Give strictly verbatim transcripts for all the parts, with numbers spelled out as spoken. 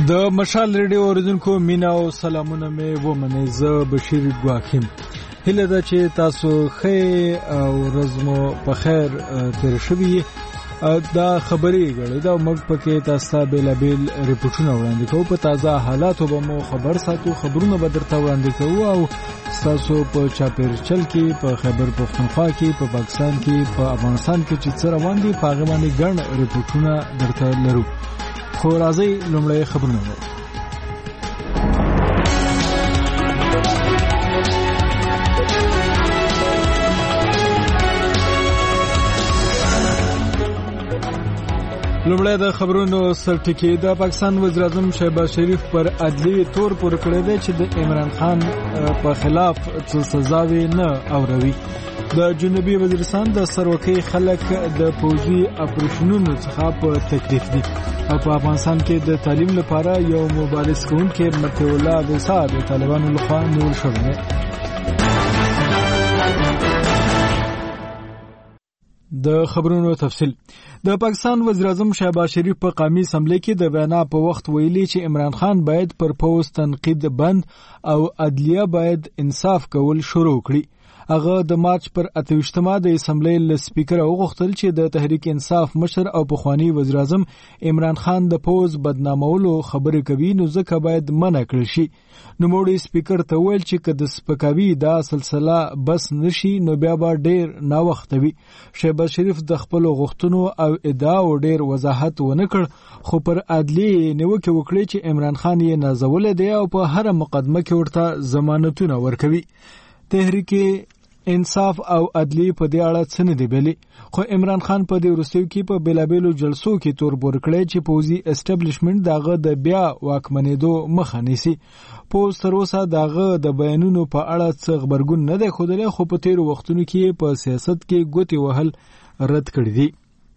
د مشال ریډیو اوریدونکو مینا او سلامونه مې ومنئ. زه بشیر ګواکیم. هیله ده چې تاسو ښه او ورځ مو په خیر تیر شوي. دا خبرې غړي دا موږ پکې تاسو ته بیلابیل ریپورتونه وړاندې کوو. په تازه حالاتو به مو خبر ساتو، خبرونه به درته وړاندې کوو او تاسو په چاپیرچل کې، په خیبر پختونخوا کې، په پاکستان کې، په افغانستان کې چې څه روان دي په هغه باندې ګڼ ریپورتونه درته لرو. خو راځئ لومړی خبرونه وو. لومړی د خبرونو سرټکی. د پاکستان وزیر اعظم شهباز شریف پر عدلی تور پور کړی دی چې د عمران خان په خلاف څه سزاوي نه اوروي. د جنوبي وزیرستان د سروکي خلک د پوځي اپریشنونو څخه په تکلیف دي او په افغانستان کې د تعلیم لپاره یو مبارز کوونکی متي الله ویسا د طالبانو لخوا نیول شوی دی. د خبرونو تفصیل. د پاکستان وزیر اعظم شهباز شریف په قومي اسمبلی کې د وینا په وخت ویلي چې عمران خان باید پر پوز تنقید بند او عدلیه باید انصاف کول شروع کړي. هغه د مارچ پر اتهشتمه د اسمبلی له سپیکر وغوښتل چې د تحریک انصاف مشر او پخوانی وزیر اعظم عمران خان د پوز بدنامولو خبرې کوي نو ځکه باید منع کړي شي. نو موړي سپیکر ته ویل چې که د سپکاوي دا سلسله بس نشي نو بیا به ډیر نا وخت وي. شهباز شریف د خپل غوښتنو او ادعاو ډیر وضاحت ونه کړ خو پر عدلی نیوکه وکړي چې عمران خان یې نازول دی او په هر مقدمه کې ورته ضمانتونه ورکوي. تحریک انصاف او عدلی په دې اړه څه نه دی ویلي خو عمران خان په دې وروستیو کې په بیلابیلو جلسو کې تور بور کړی چې پوځي اسټابلیشمنت دغه د بیا واکمنېدو مخه نیسي. پوز تر اوسه دغه د بیانونو په اړه څه خبرګون نه دی ښودلی خو په تیرو وختونو کې په سیاست کې ګوتې وهل رد کړي دي.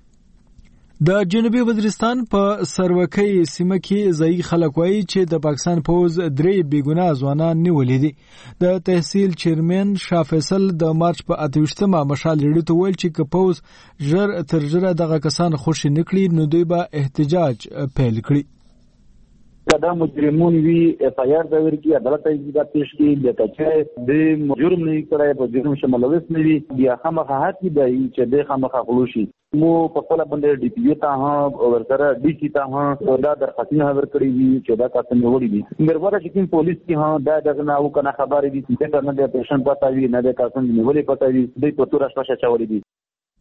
د جنوبي وزیرستان په سروکي سیمه کې ځایي خلک وایي چې د پاکستان پوز درې بیګناه ځوانان نیولي دي. د تحصیل چیرمن شاه فیصل د مارچ په اتهشتمه مشال ریډیو ته ویل چې که پوز ژر تر ژره دغه کسان خوشي نه کړي نو دوی به احتجاج پیل کړي. دا مجرمون وی اف آی آر د ورکی عدالت ایجاد پیش کی د کچې د جرم نه کړای په جرم شمولوس نه وی بیا خامخا هاتي دی چې د خامخا خلوشي مو په خپل باندې ډی پی ته ها ورسره ډی سی ته ها دا درخواستونه ورکړي وی چې دا تاسو نه وړي دي مرګوره چې پولیس کی ها دا دغه نه او کنه خبرې دي چې نه د پیشن پتا وی نه د تاسو نه وړي پتا وی د پتور اشپشه چاوري دي.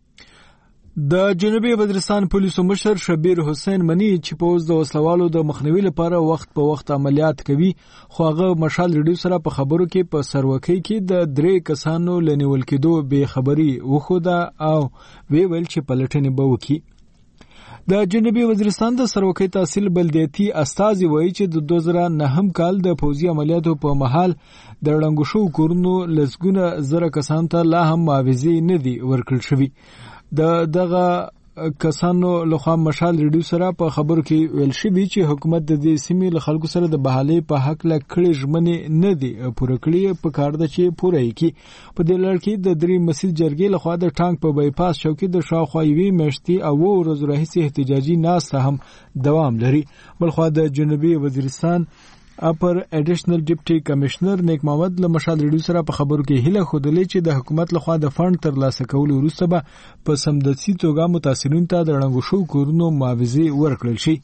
د جنوبي وزیرستان پولیسو مشر شبیر حسین منی چې پوز د وسلوالو د مخنیوي لپاره وخت په وخت عملیات کوي خو هغه مشال ریډیو سره په خبرو کې په سروکي کې د درې کسانو لنیول کېدو به خبري وخوده او وی ویل چې پلټنې به وکړي. د جنوبي وزیرستان د سروکي تحصیل بلدیاتي استازي وایي چې د دوه زره نهم کال د پوځي عملیاتو په محل د ړنګو شو کورونو لسګونه زره کسان ته لا هم معاوضې نه دي ورکړل شوي. د دغه کسانو لخوا مشال ریډیو سره په خبرو کې ویل شوي چې حکومت د دې سیمې له خلکو سره د بحالۍ په حق له کړې ژمنې نه دي پوره کړې په کار ده چې پوره یې کړي. په دې لړ کې د درې مسجد جرګې لخوا د ټانک په بایپاس چوکۍ د شاوخوا یوې میاشتې او اوه ورځو راهیسې احتجاجي ناسته هم دوام لري. بلخوا د جنوبي وزیرستان اپر ایډیشنل ډیپټي کمشنر نیک محمد له مشال ریډیو سره په خبرو کې هیله خوده چې د حکومت لخوا د فند ترلاسه کولو وروسته به په سمدستي توګه متاثرینو ته د ړنګو شو کورونو معاوضې ورکړل شي.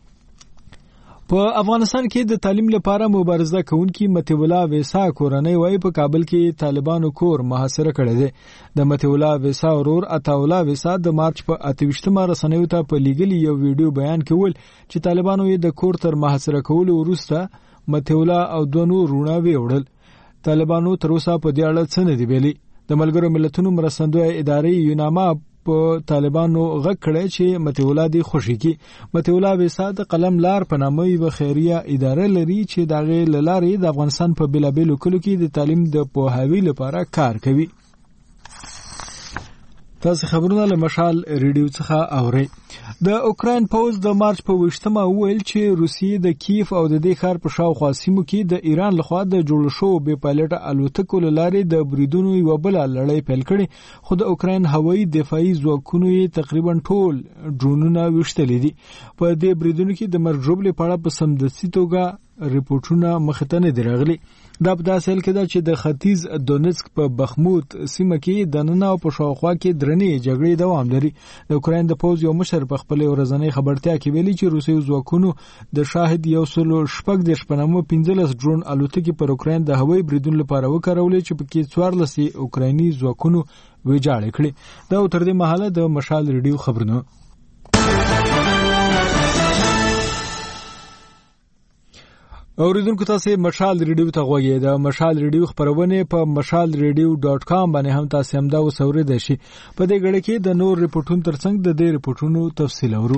په افغانستان کې د تعلیم لپاره مبارزه کوونکي متي الله ویسا کورنۍ وایي په کابل کې طالبانو کور محاصره کړی دی. د متي الله ویسا ورور عطا الله ویسا د مارچ په اتهشتمه رسنیو ته په لیږلي یو ویډیو بیان کول چې طالبانو یې د کور تر محاصره کولو وروسته متي الله او دوه نور وروڼه ویوړل. طالبانو تر اوسه په دې اړه څه نه دی ویلي. د ملګرو ملتونو مرستندوی ادارې یوناما په طالبانو غږ کړی چې متي الله دی خوشي کی. متي الله ویسا د قلم لار په نامه یو خیریه اداره لري چې دغه لارې د افغانستان په بیلابیلو کلو کې د تعلیم د پوهاوي لپاره کار کوي. تاسو خبرونه له مشال ریډیو څخه اورئ. د اوکراین پوز د مارچ په وشتمه ویل چې روسیې د کیف او د دې ښار په شاوخوا سیمو کې د ایران لخوا د جوړ شو بې پایلټه الوتکو له لارې د بریدونو یو بل لړۍ پیل کړي، خو د اوکراین هوایي دفاعي ځواکونو یې تقریبا ټول ډرونونه وشتلې دي. په دې بریدونو کې د مرګ ژوبلې په اړه په سمدستي توګه ریپورتونه مخته نه دی راغلي. دا په داسې حال کې ده چې د ختیځ دونیتسک په بخموت سیمه کې د نن او په شاوخوا کې درنې جګړې دوام لري. د اوکراین د پوز یو مشر په خپل ورځنۍ خبرتیا کې ویلي چې روسي ځواکونو د شاهد یو سل شپږ د شپنامو پنځلس ډرون الوتکې پر اوکراین د هوایي بریدونو لپاره وکړولې چې په کې څوارلس اوکرایني ځواکونو ویجاړ کړي. دا تر دې مهاله د مشال ریډیو خبرونه. اوریدونکو تاسو مشال ریډیو ته غوږی دا مشال ریډیو خبرونه په مشال ریډیو ډاٹ کام باندې هم تاسو هم دا وسورید شي. په دې غړي کې د نور ریپورتونو ترڅنګ د دې ریپورتونو تفصیل اورو.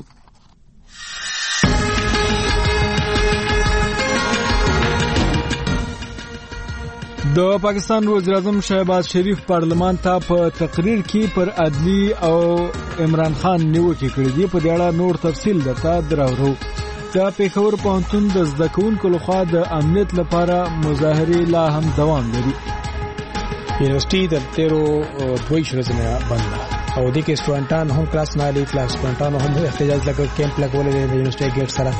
د پاکستان وزیر اعظم شهباز شریف پارلمان ته په تقریر کې پر عدلی او عمران خان نیوکه کړې دي. په دې اړه نور تفصیل درته دراورو. د پیښور پوهنتون د زده کوونکو لخوا د امنیت لپاره مظاهرې لا هم دوام لري. یونیورسيټي د تیرو دوی شرزنه بند او د کې سټوډنټان هم کلاس نه لري، کلاس سټوډنټانو هم احتجاج لګ کیمپ لګولې د یونیورسيټي ګیټ سره.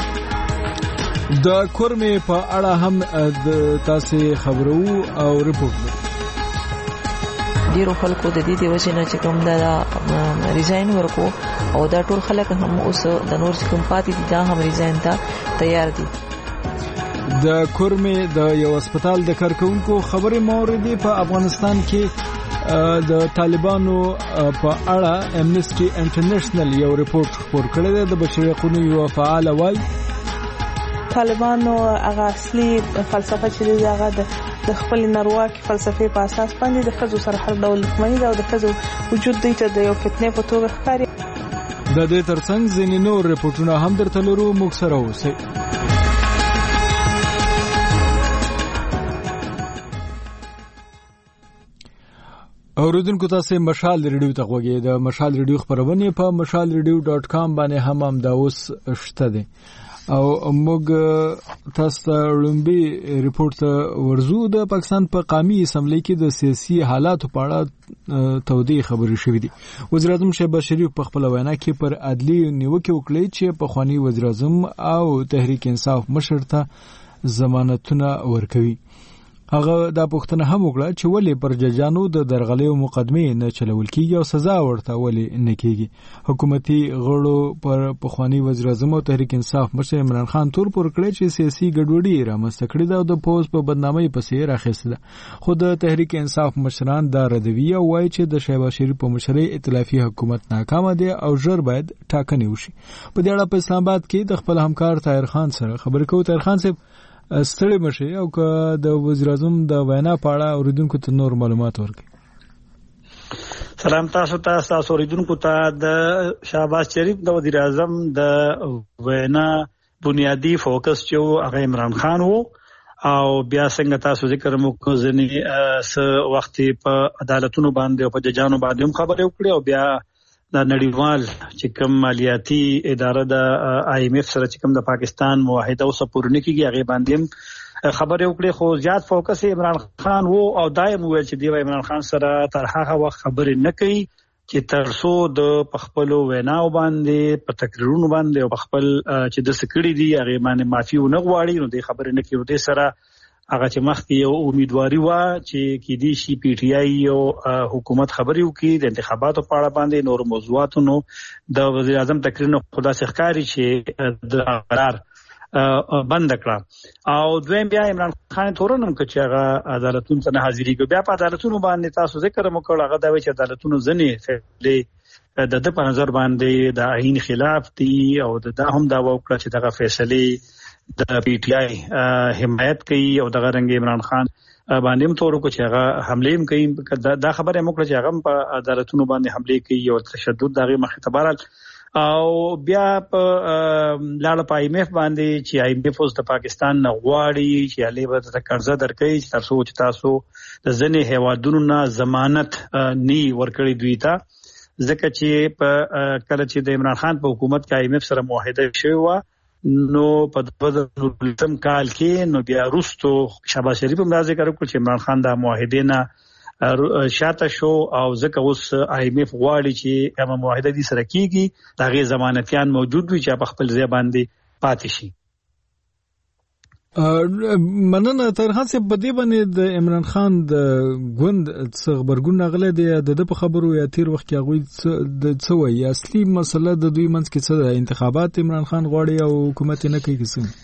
د کورمې په اړه هم د تاسو خبرو او ریپورت ډیرو خلکو د دې د وجنه چې کوم دا ریزاین ورکو او دا ټول خلک هم اوس د نور کوم پاتې دي دا هم ریزاین ته تیار دي. د کورمې د یو هسپتال د کارکونکو خبرې موردی په افغانستان کې د طالبانو په اړه امنیسټي انټرنیشنل یو ریپورت خپور کړی دی. د بشري حقوقو یو فعال وایي طالبانو هغه اصلي فلسفه چې هغه د د خپل نارواکي فلسفي په اساس باندې د خزو سره هر ډول دښمنۍ او د خزو وجود دی ته د یو فتنې په توګه ښکاري. د دې ترڅنګ ځینې نور ریپورتونه هم درته لرو، موږ سره اوسئ. اوریدونکو تاسو مشال ریډیو ته غوږی د مشال ریډیو خبرونه په مشال ریډیو ډاٹ کام باندې هم هم دا اوس شته دي او موږ تاسو ته لومبي ریپورت ورزو. د پاکستان په قومي اسمبلی کې د سیاسي حالاتو په اړه تودې خبرې شوې دي. وزیر اعظم شهباز شریف په خپل وینا کې پر عدلی نیوکه وکړه چې په خواني وزیر اعظم او تحریک انصاف مشر ته ضمانتونه ورکوي. هغه دا پوښتنه هم وکړه چې ولې پر ججانو د درغلیو مقدمې نه چلول کیږي او سزا ورته ولې نه کیږي. حکومتي غړو پر پخوانی وزیر اعظم او تحریک انصاف مشر عمران خان تور پر کړی چې سیاسي ګډوډي رامنځته کړې ده او د پوز په بدنامۍ پسې راخسته ده. خو د تحریک انصاف مشران دا ردوي او وایي چې د شهباز شریف په مشرۍ ائتلافي حکومت ناکامه دی او ژر باید ټاکنې وشي. په دې اړه په اسلام آباد کې د خپل همکار طاهر خان سره خبرې کوو. طاهر خان صاحب ستړي مشه او که د وزیر اعظم د وینا په اړه اوریدونکو ته نور معلومات ورکړي. سلام تاسو ته تاسو اوریدونکو ته د شهباز شریف د وزیر اعظم د وینا بنیادی فوکس چې هغه عمران خان وو او بیا څنګه تاسو ذکر مو ځنی س وخت په عدالتونو باندې او په ججانو باندې هم خبرې وکړي او بیا د نړیوال چې کوم مالیاتي اداره د آی ایم ایف سره چې کوم د پاکستان معاهده او سپورنه کیږي هغه باندې خبرې وکړي. خو زیات فوکس عمران خان وو او دایم ویل چې دی عمران خان سره تر هغه وخت خبرې نه کوي چې تر څو د خپل ویناو باندې په تقریرونو باندې او خپل چې د سکړې دی هغه باندې معافي ونه غواړي نو د خبرې نه کوي. د سره هغه چې مخکې یو امیدواري و چې کې دي شي پی ټی آی او حکومت خبري وکړي د انتخاباتو په اړه باندې نور موضوعاتو نو د وزیر اعظم تقریر نو خدا ښکاری چې د قرار بند کړه او دویم بیا عمران خان تورنم چې هغه عدالتونو ته حاضرېږي. بیا په عدالتونو باندې تاسو ذکر مو کړل هغه دا وی چې عدالتونو ځنې فیصله د د په نظر باندې د آئین خلاف دي او دا هم دا وکړه چې دغه فیصله د پی ټی آی حمایت کوي او دغه رنګ عمران خان باندې هم تورو کو چې هغه حمله هم کوي. دا خبره موږ چې هغه په عدالتونو باندې حمله کوي او تشدد دغه مخاطبات او بیا په لاړه پای مف باندې چې آی ایم ایف اوس د پاکستان نه غواړي چې علي به د قرضه درکړي چې تاسو چې تاسو د ځنې هیوادونو نه ضمانت ني ورکړي دوی ته ځکه چې په کله چې د عمران خان په حکومت کې آی ایم ایف سره معاهده شوی و نو په دوه زره ولسم کال کې نو بیا وروسته شهباز شریف هم دا ذکر وکړ چې عمران خان د معاهدې نه شاته شو او ځکه اوس آی ایم ایف غواړي چې کومه معاهده دي سره کیږي دا غي ضمانتيان موجود وي چې په خپل ځای باندې پاتې شي. مننه طاهر خان صاحب، په دې باندې د عمران خان د ګوند څخه خبرګون غلې دی د په خبرو یا تیر وخت کې هغه د څه وایي اصلي مسله د دوی منځ کې څه ده؟ انتخابات عمران خان غواړي او حکومت نه کوي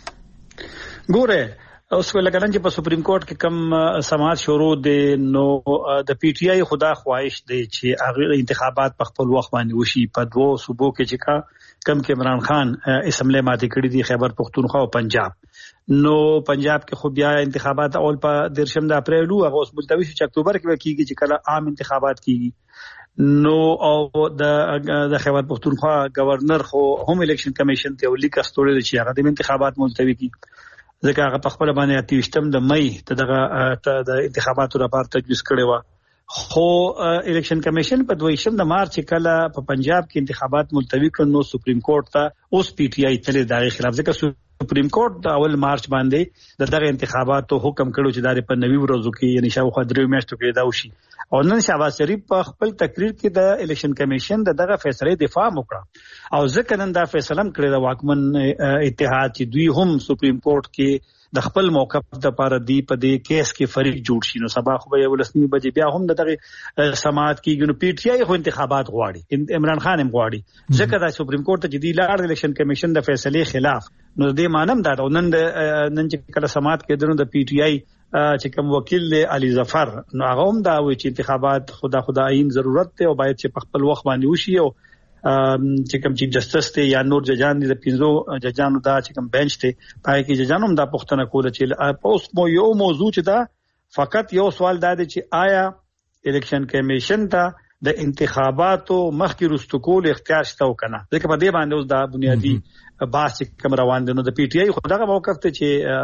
کیسه ګوره اوس ولکه چې په سپریم کورټ کې کم سماعت شروع دي نو د پی ټی آی خدا خواهش دی چې هغه انتخابات په خپل وخت باندې وشي په دوه صوبو کې چې کا کم کې عمران خان اسمبلی ماتې کړې دي، خیبر پختونخوا او پنجاب. نو پنجاب کې خو بیا انتخابات اول په درشم د اپریل او اوس ملتوي چې اکتوبر کې کېږي چې کله عام انتخابات کېږي. نو او د د خیبر پختونخوا گورنر خو هم الیکشن کمیشن ته ولیک استوړل چې هغه د انتخابات ملتوي کی ځکه هغه په خپل باندې اتیشتم د مې ته دغه د انتخاباتو لپاره تجویز کړی و. خو الیکشن کمیشن په دویشم د مارچ کله په پنجاب کې انتخابات ملتوي کړ نو سپریم کورټ ته اوس پی ټی آی تل دغه خلاف ځکه سپریم کورټ د اول مارچ باندې د دغه انتخاباتو حکم کړو چې د په نوي ورځو کې یعنی شاوخوا درې میاشتو کې دا وشي. او نن شهباز شریف په خپل تقریر کې د الیکشن کمیشن د دغه فیصله دفاع وکړه او ځکه نن دا فیصله کړې د واکمن اتحاد چې دوی هم سپریم کورټ کې د خپل موقف د لپاره دی په دې کیس کې فریق جوړ شي. نو سبا خو به یو لسمي بجې بیا هم دغه سماعت کیږي. نو پی ټی آی خو انتخابات غواړي، عمران خان هم غواړي ځکه د سپریم کورټ ته جدي لاړ الیکشن کمیشن د فیصله خلاف. نو دې مانم دا نن نن چې کله سماعت کېدنو د پی ټی آی چې کوم وکیل علي ظفر نو هغه هم دا وایي چې انتخابات خدا خدا عین ضرورت ته او باید چې په خپل وخت باندې وشي او چې کوم چیف جسټس ته یا نور ججان دي د پنځو ججانو دا چې کوم بنچ ته پای کې ججانو هم دا پوښتنه کوله چې اوس مو یو موضوع چې دا فقط یو سوال دا دی چې آیا الیکشن کمیشن ته د انتخاباتو مخکې رستو کول اختیار شته او کنه ځکه په دې باندې اوس دا بنیادی باس چې کوم روان دي. نو د پی ټی آی خو دغه موقف ته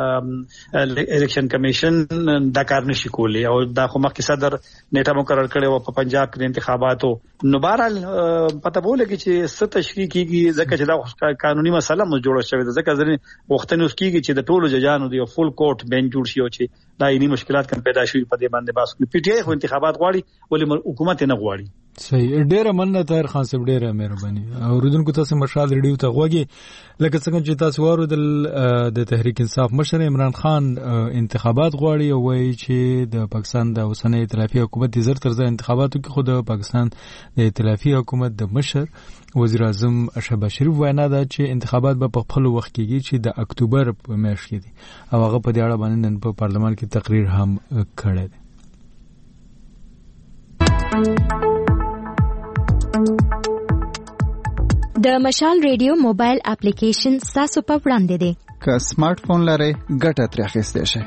چې الیکشن کمیشن دا کار نشي کولی او دا خو مخکې صدر نیټه مقرر کړي او په پنجاب کې انتخاباتو نو بهرحال پته بولګي چې ست تشریح کیږي ځکه چې دا قانوني مسله مو جوړه شوې ده ځکه ځنې وختونه اوس کیږي چې د ټولو ججانو دی فول کورټ بنچ جوړ شي او چې دا یې مشکلات کم پیدا شي په دې باندې باس پی ټی آی خو انتخابات غواړي ولې حکومت نه غواړي. صحیح، ډیره مننه طاهر خان صاحب، ډیره مهرباني. او ردونکو تاسو مشال ریډیو ته غوږی لکه څنګه چې تاسو وارو د تحریک انصاف مشر عمران خان انتخابات غواړي او وایي چې د پاکستان د اوسنۍ ائتلافي حکومت د زر تر ځای انتخاباتو کې خود د پاکستان د ائتلافي حکومت د مشر وزیر اعظم شهباز شریف وینا ده چې انتخابات به په خپل وخت کېږي چې د اکتوبر په میاشت کې دي او هغه په دې اړه باندې نن په پارلمان کې تقریر هم کړی دی. د مشال ریډیو موبایل اپلیکیشن تاسو په وړاندې دی. که سمارټ فون لرئ ګټه ترې اخیستی شئ.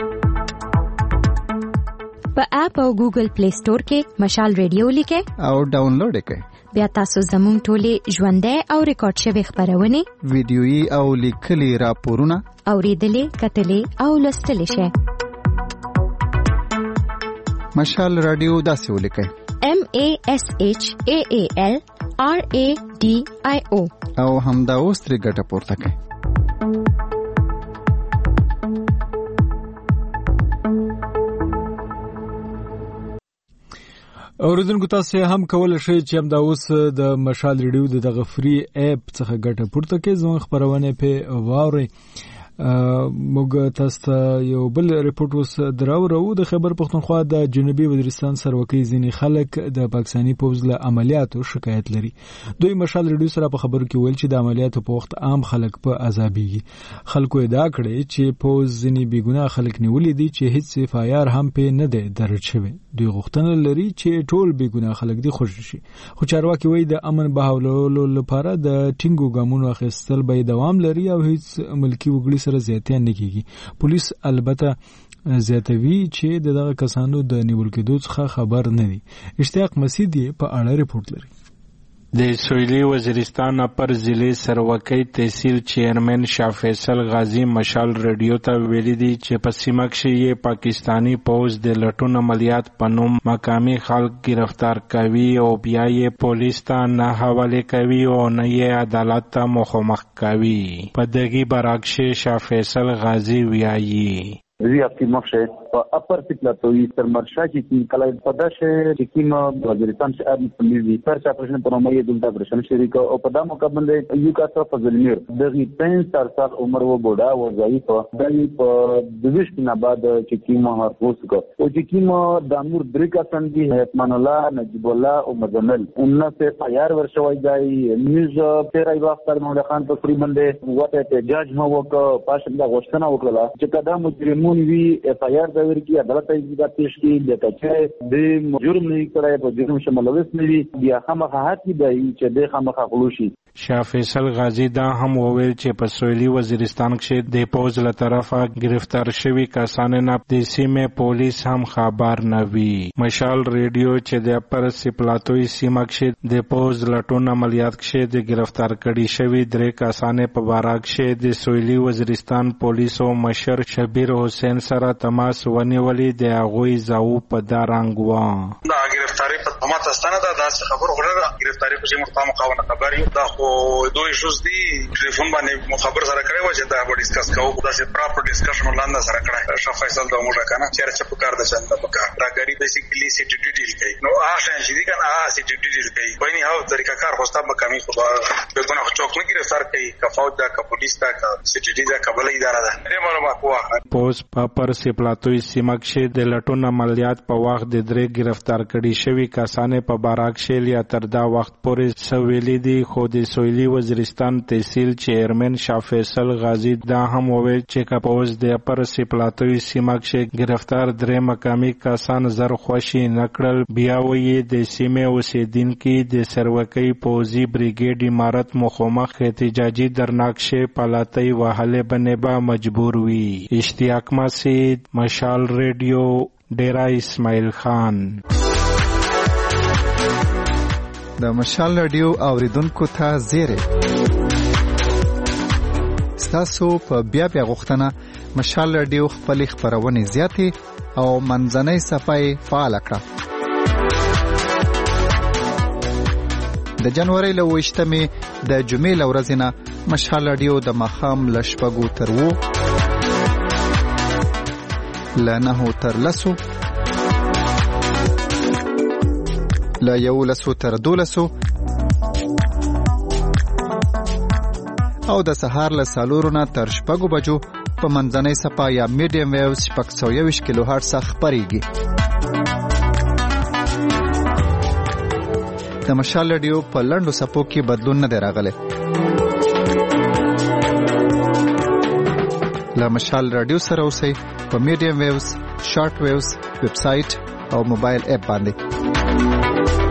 په اپ او ګوګل پلی سٹور کې مشال ریډیو لیکئ او ډاونلوډ یې کړئ. بیا تاسو زموږ ټولې ژوندۍ او ریکارډ شوي خبرونه، ویډیويي او لیکلي راپورونه اوریدلې، کتلې او لوستلې شئ. مشال رادیو داسې ولیکئ: M A S H A A L R A D I O او همدا اوس ترې ګټه پورته کړئ. اوریدونکو تاسو هم کولای شئ چې هم دا اوس د مشال ریډیو د دغه فری اپ څخه ګټه پورته کړئ. زموږ خبرونه په واوري موږ تاسو ته یو بل ریپورت وس دراوړو. د خیبر پختونخوا د جنوبي وزیرستان سروکي ځینې خلک د پاکستاني پوز له عملیاتو شکایت لري. دوی مشال ریډیو سره په خبرو کې ویل چې د عملیاتو په وخت عام خلک په عذابيږي. خلکو ادعا کړې چې پوز ځینې بیګناه خلک نیولې دي چې هیڅ اف آی آر هم په نه ده درج شوی. دوی غوښتنه لري چې ټول بیګناه خلک دي خوشی شي. خو چارواکي وایي د امن بهاولولو لپاره د ټینګو ګامونو اخیستل به دوام لري او هیڅ ملکی وګړي سره زیاتې نه کیږي. پولیس البته زیاتوي چې دغه کسانو د نیول کېدو څخه خبر نه دي. اشتیاق مسیدی په اړه ریپورت لري. د سویلی وزیرستان اپر ضلع سروکی تحصیل چیئرمین شاه فیصل غازی مشال ریډیو ته ویلي دي چې په سیمه کې یې پاکستانی پوز د لټون عملیات په نوم مقامی خلک گرفتار کوي او بیا یې پولیس ته نه حواله کوي او نه یې عدالت ته مخامخ کوي. په دغه برعکس شاه فیصل غازی ویایي وی اپی مخشه په اپر پلاتوی سرمرشا چې کله په داسه چې کیم وزیرستان شهر پولیس سرچ اپریشن په نوم یې دلته اپریشن شریک او په دمو کې باندې یو کا څو فضلمیر دغه پنځه سال عمر و بوډا و ضعیف دغه په دویش نه بعد چې کیم هرڅ کو او چې کیم د امور درې کا څنګه حتمان الله نجیب الله او مزمل انه سے تیار ورشوي جاي نیوز تیرای وخت مولا خان په فری باندې وته احتجاج مو وک پاشنده غوښتنه وکړه چې کدا مجرمون وی اف آی آر دایر کی عدالت ایجاد پیش کی لکه چې د جرم نه کړای په جرم شمولوس نه وی بیا خامخا حتی دی چې د خامخا خلوشي. شاه فیصل غازی دا هم وویل چې په سویلی وزیرستان کې د پوز له طرفه گرفتار شوی کسان نه د سیمه پولیس هم خبر نه وی. مشال ریډیو چې د اپر سپلاتوی سیمه کې د پوز لټون عملیات کې د گرفتار کړي شوی درې کسان په باره کې د سویلی وزیرستان پولیسو مشر شبیر حسین سره تماس ونیولې د هغوی زاو په دارنګ و. دا گرفتاری په تماس استانه دا داسې خبر وګړه گرفتاری په مقام مقاونه خبر یو دا خو دوی شوز دی ټلیفون باندې مخابر سره کړی و چې دا به ډیسکس کوو دا چې پراپر ډیسکشن لاندې سره کړی شاه فیصل دا موږ کنه چې راځي په کار د چنده په کار راګری بیسیکلی سی ټی ډیل کوي نو آشن چې دی کنه آ سی ټی ډیل کوي په نه هاو طریقه کار خوستا مقامی خو به ګناه چوک نه گرفتار کوي کا فوج دا کا پولیس دا کا سی ټی ډی دا قبل اداره ده دې معلومات واخه. پوز پر سپلاتوی سیمه کې د لټون عملیات په وخت د درې گرفتار کړي شوی کسانې په باراک شیل یا تر دا وخت پورې سویلي دي خو د سویلی وزیرستان تحصیل چیئرمین شاه فیصل غازی دا هم وویل چې کپوز د اپر سپلاتوی سیمه کې گرفتار درې مقامی کسان زر خوشي نکړل بیا وی د سیمه اوسیدونکو د سروکی پوزي بریګیډ امارت مخامخ احتجاجي درناکشه پالاتای وهله بنبا مجبور وی. اشتیاق مسعود مشال ریډیو ډیرا اسماعیل خان. د مشال رادیو اوریدونکو ته زیره ستاسو په بیا بیا غوښتنه مشال رادیو خپل خبرونه زیاتې او منځنۍ صفای فعال کړه. د جنوري له وشتمې د جمعې لورځ نه مشال رادیو د مخام لشپګو تر وو لنه تر لسو لا یو لسو تر دولسو او د سهار له سالورو نه تر شپږو بجو په منځنۍ صفا یا میډیم ویوز شپږ سوه یوویشت کیلو هرټز خپرېږي. د مشال رادیو په لنډو صفو کې بدلون نه دی راغلی. له مشال رادیو سره اوسئ په میډیم ویوز شارټ ویوز ویب سایټ او موبایل اپ باندې.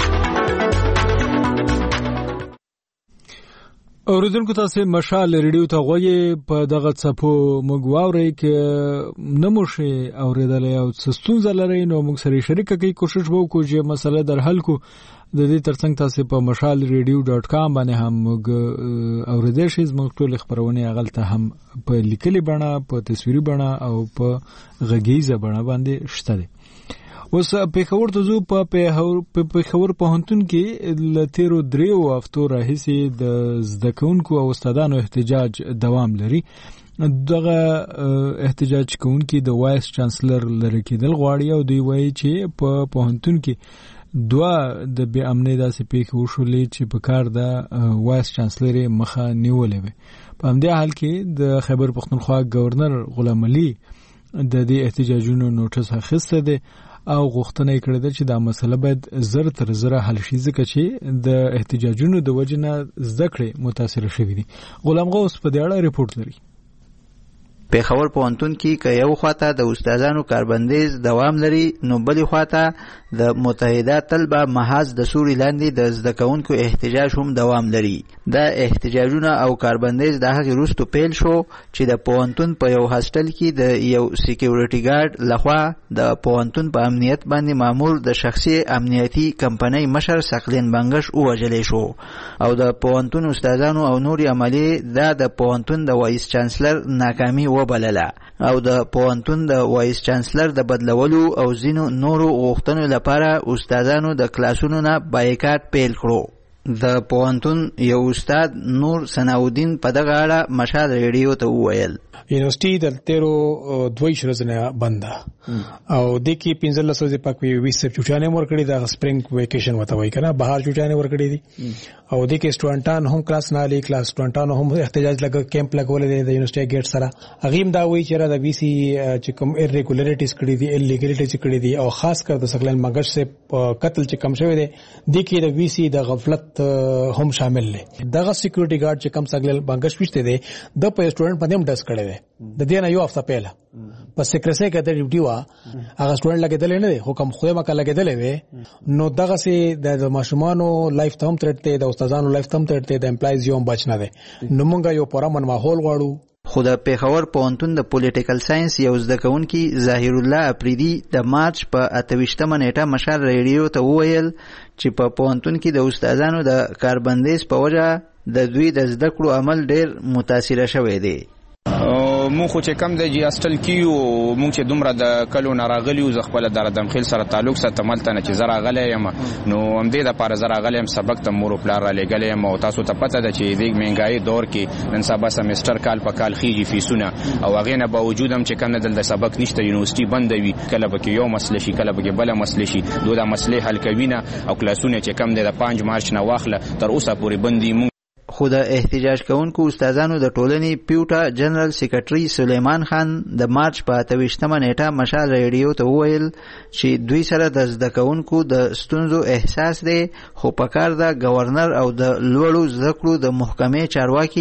اوریدونکو تاسو مشال ریډیو ته غوږی په دغه څپو موږ واورئ کې نموشي اوریدل او ستونزه لري نو موږ سره شریک کوي کوشش وکړو چې مسله در حل کو. د دې ترڅنګ تاسو په مشال ریډیو ډاٹ کام باندې هم موږ اوریدل شئ. موږ ټول خبرونه غلطه هم په لیکلي بڼه په تصویري بڼه او په غږیزه بڼه باندې شته. اوس په خبر ته زو په په خبر په هنتون کې لتیرو دریو هفتو راهیسې د زدکونکو او استادانو احتجاج دوام لري. دغه احتجاج کوونکي د وایس چانسلر لری کېدل غواړي او دوی وایي چې په پوهنتون کې دوا د بې امنۍ داسې پیښې وشولې چې په کار د وایس چانسلر مخه نیولې وي. په همدې حال کې د خیبر پختونخوا گورنر غلام علي د دې احتجاجونو نوټس اخیسته ده او غوښتنه یې کړې ده چې دا مسله باید زر تر زره حل شي ځکه چې د احتجاجونو د وجې نه زده کړې متاثره شوي دي. غلام غوث په دې اړه ریپورت لري. پیښور پوهنتون کې که یو خواته د استادانو کاربندیز دوام لري نو بلې خواته د متحده طلبه محاذ د سوري لاندې د زده کوونکو احتجاج هم دوام لري. دا احتجاجونه او کاربندیز د هغې وروسته پیل شو چې د پوهنتون په یو هاسټل کې د یو سیکیورټي ګارډ لخوا د پوهنتون په امنیت باندې مامور د شخصي امنیتي کمپنۍ مشر سقلین بنګش ووژلی شو او د پوهنتون استادانو او نورې عملې دا د پوهنتون د وایس چانسلر ناکامي وبلله او د پوهنتون د وایس چانسلر د بدلولو او ځینو نورو غوښتنو لپاره استادانو د کلاسونو نه بایکاټ پیل کړو. د پوهنتون یو استاد نور ثناءالدین په دغه اړه مشال ریډیو ته وویل یونیورسيټي د تیرو دوی شرزنه بند او د کی پنځل لسو د پاک وی ویس چټانه مور کړی د سپرینګ ویکیشن وته وای کنه بهر چټانه ور کړی دي او د کی سټوډنټان هم کلاس نه لې کلاس سټوډنټان هم احتجاج لګ کیمپ لګول دي د یونیورسيټي ګیټ سره اغیم دا وی چې را د وی سی چې کوم ایریګولریټیز کړی دي الیګلیټیز کړی دي او خاص کر د سکلن مګش سے قتل چې کم شوی دي د کی د وی سی د غفلت هم شامل دي. دغه سکیورټي ګارد چې کم سګل بنګش پښته دي د په سټوډنټ باندې هم ډس کړی دی د دې نه یو هفته پهله په سیکریسي کې د ډیوټي وا هغه سټوډنټ لګیدل نه دی حکم خو ما کله لګیدل وي نو دغه سي د ماشومانو لایف ته هم ترټه د استادانو لایف ته هم ترټه د امپلایز یو بچ نه دی نو مونږ یو پرامن ماحول غواړو. خو د پیښور پوهنتون د پولیټیکل ساينس یو زده کوونکی ظاهر الله اپریدي د مارچ په اتویشتمه نیټه مشال ریډیو ته وویل چې په پوهنتون کې د استادانو د کاربندیز په وجه د دوی د زده کړو عمل ډیر متاثر شوی دی. مونږ خو چې کم د جی هاسټل کیو مونږ چې دومره د کلو ناراغلی او خپل د دمخیل سره تعلق سره تملته نه چې زرا غلی یم نو هم دې د پاره زرا غلی یم سبق ته مور پلار را لګلی یم او تاسو ته پته ده چې د مهنګای دور کې نن سبا سمستر کال په کال خيږي فیسونه او هغه نه باوجود هم چې کم د سبق نشته یونیورسيټي بند وي کله به یو مسله شي کله به بل مسله شي دوه د مسلې حل کوي نه او کلاسونه چې کم د پنځه مارچ نه واخله تر اوسه پورې بندي. خو د احتجاج کوونکو استادانو د ټولنې پیوټا جنرال سیکریټري سلیمان خان د مارچ په اتویشتمه نیټه مشال ریډیو ته وویل چې دوی سره د زده کوونکو د ستونزو احساس دی خو پکار د گورنر او د لوړو زده کړو د محکمې چارواکي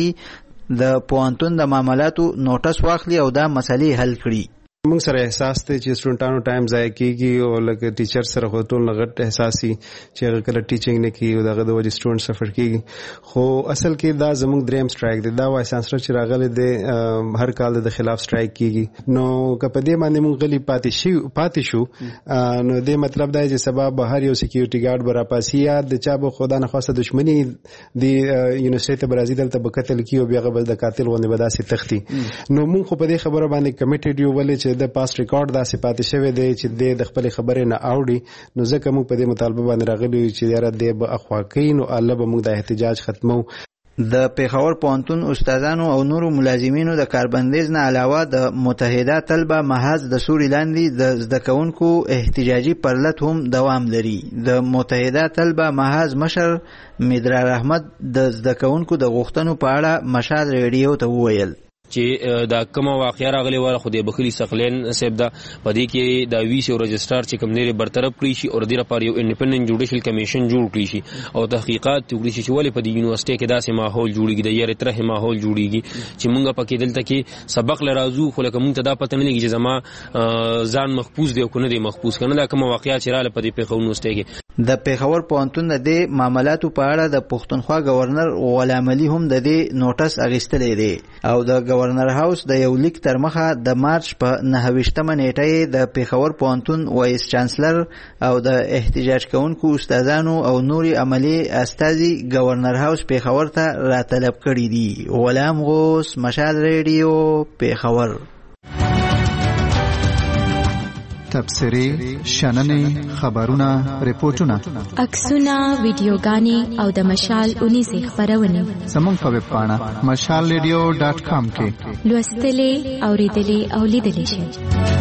د پوهنتون د معاملاتو نوټس واخلي او دا مسلې حل کړي. موږ سره احساس ته چې سټوډنټانو ټایم ضایع کیږي او لکه ټیچر سره خو ټول غټ احساسي چې هغه کله ټیچینګ نه کوي او دغه د وجه سټوډنټ سفر کیږي خو اصل کې دا زموږ دریم سټرایک دی دا وایس چانسلر چې راغلی دی هر کال د خلاف سټرایک کیږي نو که په دې باندې موږ غلي پاتې شو پاتې شو نو دې مطلب دا چې سبب به هر یو سکیورټي ګارد برا پاسي یا د چا به خدا نه خواسته دښمنی دی یونیورسيټي ته برازي دلته به قتل کیو بیا غبل د قاتل غونډه بداسي تختی نو موږ خو په دې خبره باندې کمیټډ یو ولې چې د پاس ریکارډ دا صفات شوی دی چې د خپل خبرې نه اوړي نو ځکه موږ په دې مطالبه باندې راغلي چې یاره دې به اخواکین او الله به موږ د احتجاج ختمو. د پیښور پوهنتون استادانو او نورو ملازمینو د کاربندیز نه علاوه د متحده طلبه محاذ د سوري لاندې د زده کوونکو احتجاجي پرلط هم دوام لري. د متحده طلبه محاذ مشر مدرار احمد د زده کوونکو د غوښتنو په اړه مشال ریډیو ته وویل چې دا کومه واقعیا راغلی وره خو د بخیلی سقلین صاحب دا پدې کې د وی سی او رجسترار چې کوم لري برطرف کړی شي او د لپاره یو انډیپندنت جوډیشل کمیشن جوړ کړی شي او تحقیقات وکړي شي چې ولې په دې یونیورسيټي کې داسې ماحول جوړیږي د یاره ترې ماحول جوړیږي چې مونږ پکې دلته کې سبق لرازو خو لکه مونږ ته دا پته نه لګي چې زما ځان محفوظ دی او کنه دی محفوظ کنه دا کومه واقعیا چې رااله په دې پیښو یونیورسيټي کې. د پیښور پوهنتون د دې معاملاتو په اړه د پښتونخوا گورنر غلام علي هم د دې نوټس اخیستلی دی او د گورنر هاوس د یو لیک تر مخه د مارچ په نهویشتمه نیټه د پیښور پوهنتون وایس چانسلر او د احتجاج کوونکو استادانو او نوري عملی استازي گورنر هاوس پیښور ته راطلب کړي دي. غلام غوث مشال ریډیو پیښور. تبصرې شننې خبرونه ریپورتونه عکسونه ویډیوګانې او د مشال اونیزه خبرونه زموږ په ویب پاڼه مشال ریډیو ډاټ کام کې لوستلې اوریدلې او لیدلې شئ.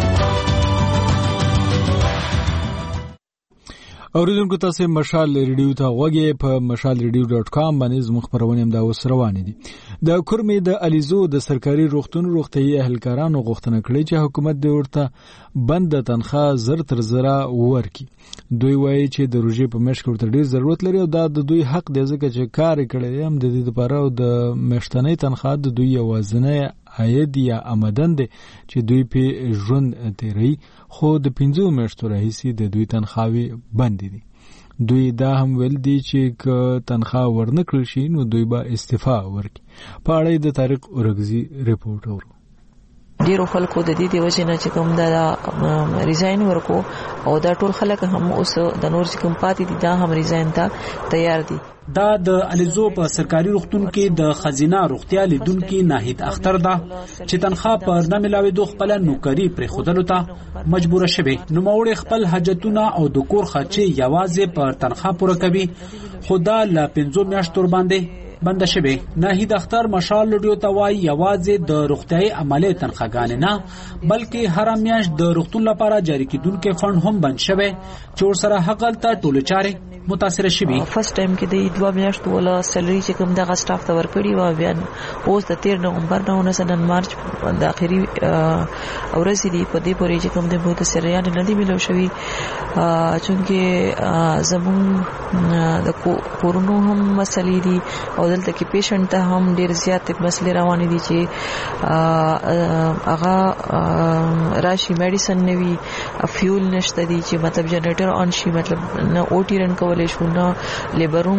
اوریدونکو تاسو مشال ریډیو ته غوږی په مشال ریډیو ډاټ کام باندې زموږ خبرونه هم دا اوس روانې دي. د کورمې د الیزو د سرکاري روغتون روغتيي اهلکارانو غوښتنه کړې چې حکومت د ورته بند تنخواه زر تر زره ورکړي. دوی وایي چې د روزي په مشک ورته ډیر ضرورت لري او دا د دوی حق دی ځکه چې کار کړي هم د دې لپاره او د مشتنۍ تنخواه د دوی یوازینی عاید یا آمدن دی چې دوی په ژوند تیری خو د پنځو میاشتو راهیسې د دوی تنخواوي بند دي. دوی دا هم ویل دي چې که تنخواه ورنکړل شي نو دوی به استعفا ورکړي. په اړه د طارق اورغزي ریپورت اورو. ډیرو خلکو د دې د وجه نه چې کوم دا ریزاین ورکو او دا ټول خلک هم اوس د نور چې کوم پاتې دي دا هم ریزاین ته تیار دي. دا د الیزو په سرکاري روغتون کې د خزینه روغتیا لیدونکو ناهید اختر ده چې تنخواه پر نه ملاوي دوه خپل نوکری پر خودلو ته مجبور شوه. نو موړ خپل حاجتونه او د کور خرچې یوازې پر تنخواه پوره کوي. خدا لا پنځو میاشتو باندې بند شوه. ناهید اختر مشال لډیو ته وای یوازې د روغتیاي عملیات تنخواګان نه بلکې هر میاشت د روغتون لپاره جاری کیدونکو فند هم بند شوه چې ور سره حقل ته ټول چارې متاثر شوي. فرست ټایم کې د دوه میاشتو ولا سیلري چې کوم دغه سټاف ته ورکړي و بیا اوس د تیر نومبر نه ونسه د مارچ د اخري اورځې دی په دې پورې چې کوم د بوت سریان نه دی ملو شوی چونکه زمون د کورونو هم مسلې دي او دلته کې پیشنټ ته هم ډیر زیات مسلې روانې دي چې هغه راشي میډیسن نوي فیول نشته دي چې مطلب جنریټر اون شي مطلب نه او ټی رن کولای شو نه لیبروم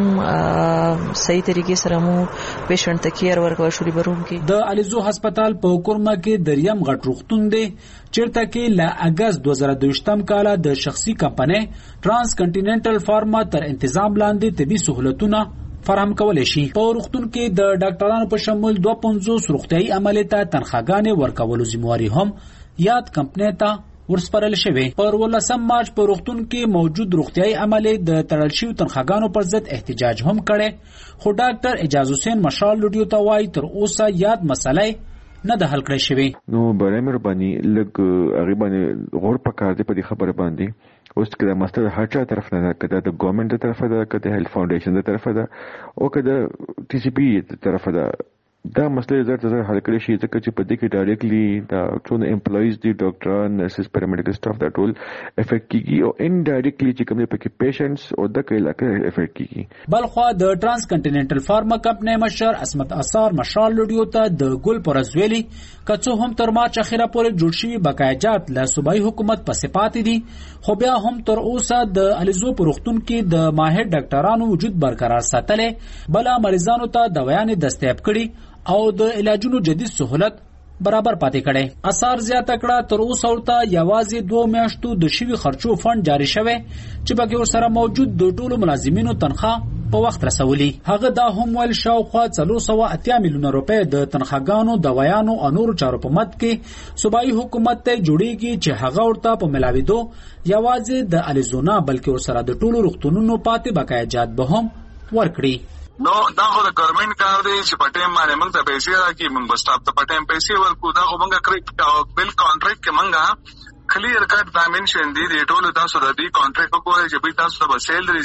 صحیح طریقې سره مو پیشنټ ته کیر ورکول شو. لیبروم کې د الیزو هسپتال په کورما کې دریم غټ روغتون دی چیرته کې ل اگست دوه زره دوه کال د شخصي کمپنۍ ترانس کنټیننټل فارما تر تنظیم لاندې طبي سہولتونه فراهم کولای شي. په روغتون کې د ډاکټرانو په شمول دوه پنځوس روغتيایي عملیات تنخواګانې ورکولو ذمہواری هم یاد کمپنۍ ته ورسپارل شوی. پر ولسم مارچ په روغتون کې موجود روغتيایي عملیات د تړل شوی تنخواګانو پر ضد احتجاج هم کړي خو ډاکټر اعجاز حسین مشال لډیو ته وایي تر اوسه یاد مسلې نه د حل کړی شوی. نو برای مهرباني لګ هغه باندې غور پکار دی په دې خبره باندې. اوس کله مستر هر چا طرف نه کده د ګورنمنت د طرفه ده کده هیلث فاونډیشن د طرفه ده او کده ټي سی پی د طرفه ده. دا مسله زړه ته حل کړی شي ځکه چې په دې کې ډایرکټلی دا ټول امپلویز دي ډاکټر نرسز پیرامیډیکل سټاف دا ټول افیکټ کیږي او انډایرکټلی چې کوم په کې پیشنټس او د کله افیکټ کیږي. بلخو د ترانس کنټیننټل فارما کمپنۍ مشر اسمت اثار مشال لډیو ته د ګل پرزویلی کڅو هم تر مارچ اخیره پورې جوړ شوی بقایجات له صوبایي حکومت پسې پاتې دي خو بیا هم تر اوسه د الیزو پروختون کې د ماهر ډاکټرانو وجود برقرار ساتلې بل مریضانو ته دوايانې دستیاب کړي او د علاجونو جدید سہولت برابر پاتې کړي. اثار زیاته کړه تر اوسه ورته یوازې دوه میاشتو د شوی خرچو فند جاری شوی چې پکې ورسره موجود د ټولو ملازمینو تنخواه په وخت رسولي. هغه دا هم ول شاوخوا څلور سوه اتیا میلیونه روپۍ د تنخواګانو دوايانو او نورو چارو په مد کې صوبایي حکومت ته جوړیږي چې هغه ورته په ملاویدو یوازې د الیزونا بلکې ورسره د ټولو روغتونونو پاتې بقایجات به هم ورکړي. نو دا خو د ګورنمنت کار دی چې په ټیم باندې موږ ته پیسې راکړي موږ به سټاف ته په ټیم پیسې ورکړو. دا خو موږ کړی بل کانټریکټ کې موږ کلیر کټ ډایمنشن دی د ټولو تاسو د دې کانټریکټ کوی چې به تاسو ته سیلري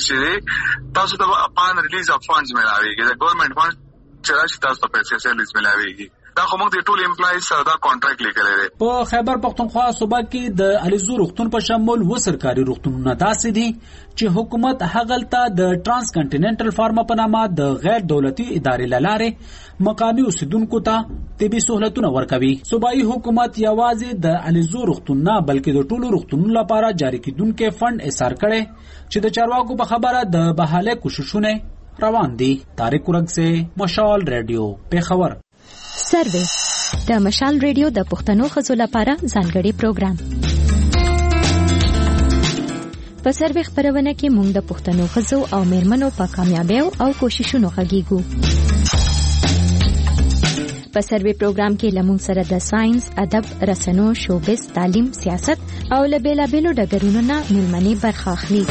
شي تاسو ته اپان ریلیز اف فانډز ملاويږي د ګورنمنت فانډ چې راشي تاسو ته پیسې سیلري ملاويږي. دا خو موږ د ټول امپلایز سره دا کانټریکټ لیکلی دی. په خیبر پختونخوا صوبه کې د الیزو روغتون په شمول و سرکاري روغتونونه داسې دي چې حکومت هغلته د ترانس کنټیننټل فارما په نامه د غیر دولتي ادارې لاره مقامي اوسیدونکو ته طبي سہولتونه ورکوي. صوبایي حکومت یوازې د الیزو روغتون نه بلکې د ټولو روغتونونو لپاره جاری کیدونکو فند ایثار کړي چې د چارواکو په خبره د بحاله کوششونه روان دي. طارق اورغزي مشال رادیو پیښور. سروې د مشال ریډیو د پښتنو خزو لپاره ځانګړي پروګرام. په سروې خبرونه کې موږ د پښتنو خزو او میرمنو په کامیابیو او کوششونو غږیږو. په سروې پروګرام کې لمون سره د ساينس، ادب، رسنو، شوبز، تعلیم، سیاست او لبیلابیلو ډګرونو نه ملمنې برخه اخلي.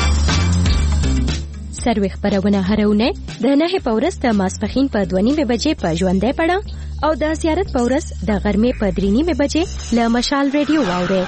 سروې خبرونه هرونه د نه په ورځ د ماسپخین په دوه نیمه بجې په ژوندۍ پړه او د زیارت په ورځ د غرمې په درې نیمه بجې له مشال ریډیو واورئ.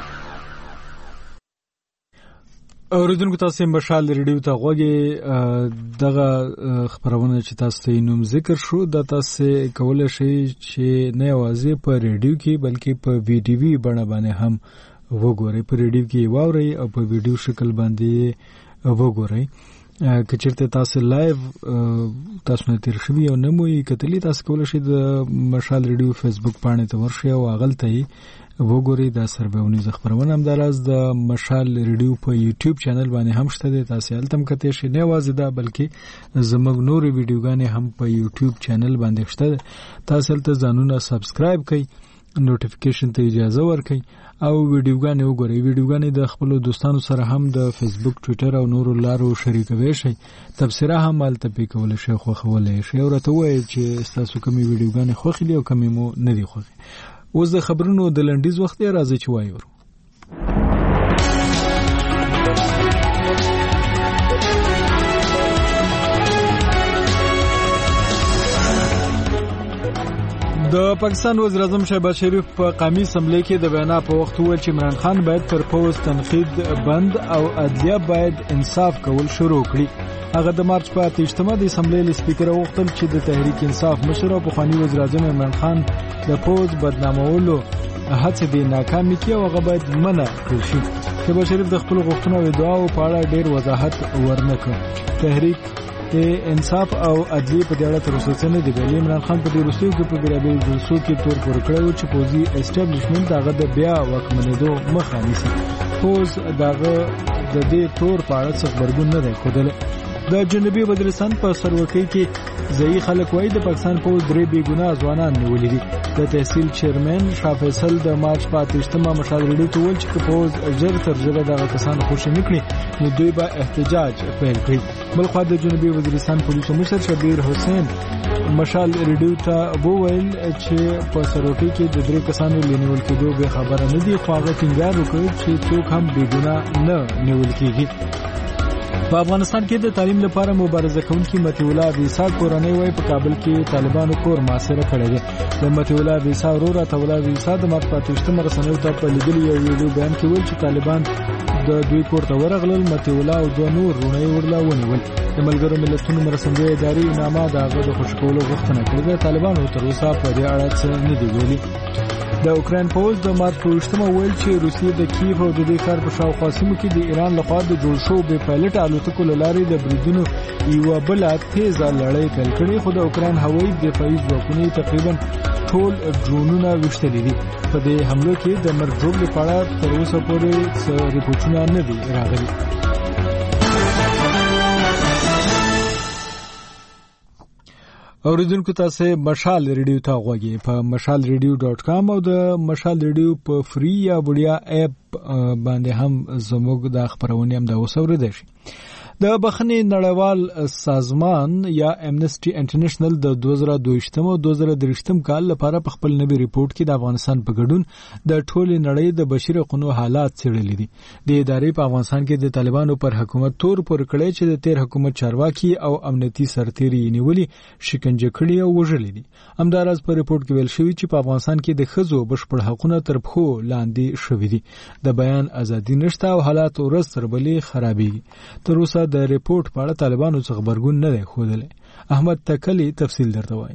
اوریدونکو تاسو مشال ریډیو ته غوږی دغه خبرونه چې تاسو ته نوم ذکر شو د تاسو کولای شئ چې نه یوازې په ریډیو کې بلکې په ویډیوي بڼه باندې هم وګورئ. په ریډیو کې واورئ او په ویډیو شکل باندې وګورئ. کچرته تاسو لایو تاسو نه تیر شوی او نه موي کتلی تاسو کول شي د مشال ریډیو فیسبوک باندې ته ورشي او اغلته وګورئ دا سربېونی خبرونه هم دراز د مشال ریډیو په یوټیوب چینل باندې هم شته تاسو التم کته شي نه واز دا بلکې زموږ نور ویډیوګانې هم په یوټیوب چینل باندې شته تاسو ته ځانونه سبسکرایب کړئ نوټیفیکیشن ته اجازه ورکړئ او ویډیوګانې وګورئ ویډیوګانې د خپل دوستانو سره هم د فیسبوک ټوئیټر او نورو لارو شریکوي شي تبصره هم مالته پی کول شي خو خولې شي او راته وایي چې تاسو کومې ویډیوګانې خوښې دي او کومې مو نه دي خوښې اوس د خبرونو د لنډیز وخت راځي چې وایو د پاکستان وزیر اعظم شهباز شریف په قومي اسمبلی کې د وینا په وخت وویل چې عمران خان باید پر پوز تنقید بند او عدلیه باید انصاف کول شروع کړي هغه د مارچ په اتهمه د اسمبلی له سپیکر وغوښتل چې د تحریک انصاف مشر او پخوانی وزیر اعظم عمران خان د پوز بدنامولو هڅې د ناکامۍ کې او هغه باید منع کړي شي شهباز شریف د خپل غوښتنو او دعاو په اړه ډېر وضاحت ورنکړ تحریک انصاف او عدلیه په دې اړه تر اوسه څه نه دی ویلي عمران خان په دې وروستیو کې په بیلابیلو جلسو کې تور پورې کړی و چې پوځي اسټابلیشمنټ هغه د بیا واکمنېدو مخه نیسي پوز دغه د دې تور په اړه څه خبرګون نه دی ښودلی د جنوبي وزیرستان په سروکۍ کې ځایي خلک وایي د پاکستان پوز درې بې ګناه ځوانان نیولي دي د تحصیل چیرمن شاه فیصل د مارچ په اتهمه مشال ریډیو ته وویل چې که پوز ژر تر ژره دغه کسان خوشي نه کړي نو دوی به احتجاج پیل کړي بل خوا د جنوبي وزیرستان پولیسو مشر شبیر حسین مشال ریډیو ته وویل چې په سروکۍ کې د درې کسانو لنیول کېدو به خبره نه دي خو هغه ټینګار وکړ چې څوک هم بې ګناه نه نیول کېږي په افغانستان کې د تعلیم لپاره مبارزه کوونکي متی الله ویسا کورنۍ وای په کابل کې طالبانو کور محاصره کړی دی د متی الله ویسا ورور ته الله ویسا د مارچ په اتهمه رسنیو ته په لیدل یو ویډیو بیان کې ویل چې طالبان د دوی کور ته ورغلل متی الله او دوه نور رونی ورلا ونیول د ملګرو ملتونو مرستندوی ادارې نامه دغه د خوشکولو غوښتنه کړې ده طالبانو تر اوسه په دې اړه څه نه دی ویلي د اوکرين پوز د مارچ په وشتمه ویل چې روسیې د کیف او د دې ښار په شاوخوا سیمو کې د ایران لخوا د جوړ شو بې پایلټ الوتکو له لارې د بریدونو یوه بله تیزه لړۍ پیل کړې خو د اوکرين هوایي دفاعي ځواکونو تقریبا ټول ډرونونه ویشتلي دي په دې حملو کې د مرګ ژوبلې په اړه تر اوسه پورې څه ریپورټونه نه دي راغلي اوریدونکو تاسو مشال ریډیو ته غوږی په مشال ریډیو ډاٹ کام او د مشال ریډیو په فری یا وړیا اپ باندې هم زموږ د خبرونه هم د اوسوریدل شي د بخښنې نړیوال سازمان یا امنسټي انټرنیشنل د دوه زره دوه او دوه زره درې کال لپاره په خپل نوي ریپورت کې د افغانستان په ګډون د ټولې نړۍ د بشري حقوقو حالات څېړلي دي د ادارې په افغانستان کې د طالبانو پر حکومت تور پر کړی چې د تیر حکومت چارواکي او امنیتي سرتیري نیولي شکنجه کړي او وژلي دي همدارس په ریپورت کې ویل شوی چې په افغانستان کې د ښځو بشپړ حقوقونه تر پښو لاندې شوي دي د بیان ازادي نشته او حالات ورځ تر بلې خرابېږي تر اوسه د ریپورت په اړه طالبانو څخه خبرګون نه دی ښودلی احمد تکلی تفصیل درته وایي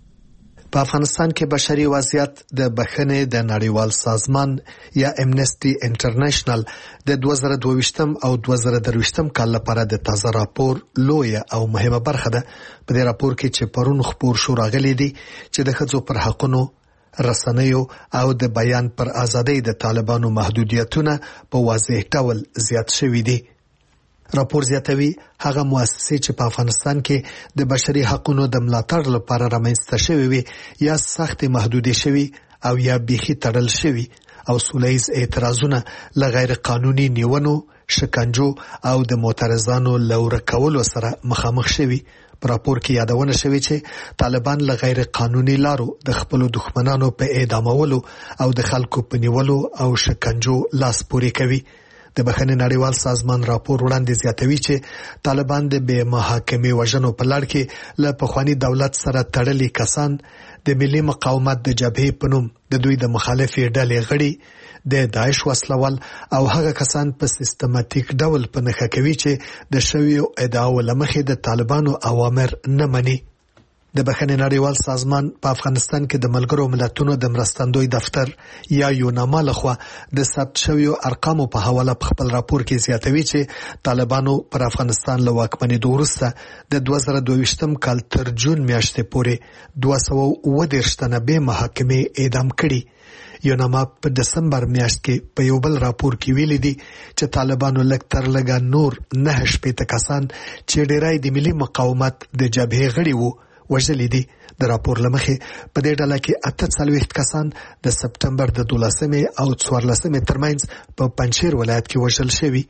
په افغانستان کې بشري وضعیت د بخښنې د نړیوال سازمان یا امنسټي انټرنیشنل د دوه زره دوه او دوه زره درې کال لپاره د تازه راپور لوی او مهمه برخه ده په دې راپور کې چې پرون خبر شو راغلي دي چې د ښځو پر حقوقو رسنیو او د بیان پر ازادۍ د طالبانو محدودیتونه په واضح ډول زیات شوي دي راپور زیاتوي هغه مؤسسې چې په افغانستان کې د بشري حقوقو د ملاتړ لپاره رامنځته شوي وي یا سخت محدودې شوي او یا بیخي تړل شوي او سولهییز اعتراضونه له غیر قانوني نیونو شکنجو او د معترضانو لور کولو سره مخامخ شوي په راپور کې یادونه شوې چې طالبان له غیر قانوني لارو د خپل دښمنانو په اعدامولو او د خلکو په نیولو او شکنجو لاس پورې کوي د بخښنې نړیوال سازمان راپور وړاندې زیاتوي چې طالبان د بې محاکمې وژنو په لړ کې له پخوانی دولت سره تړلي کسان د ملي مقاومت د جبهې په نوم د دوی د مخالفې ډلې غړي د داعش وسلوال او هغه کسان په سیستماتیک ډول په نښه کوي چې د شویو ادعاو له مخې د طالبانو اوامر نه مني د بخښنې نړیوال سازمان په افغانستان کې د ملګرو ملتونو د مرستندوی دفتر یا یوناما لخوا د ثبت شویو ارقامو په حواله په خپل راپور کې زیاتوي چې طالبانو پر افغانستان له واکمنېدو وروسته د دوه زره دوه ویشتم کال تر جون میاشتې پورې دوه سوه اووه دېرش تنه بې محاکمې اعدام کړي. یوناما په دسمبر میاشت کې په یو بل راپور کې ویلي دي چې طالبانو لږ تر لږه نور نه شپېته کسان چې ډېری د ملي مقاومت د جبهې غړي وو وژلي دي. د راپور لمخې په دې ډله کې اته څلوېښت کسان د سپټمبر د دولسمې او څوارلسمې ترمنځ په پنجشیر ولایت کې وژل شوي.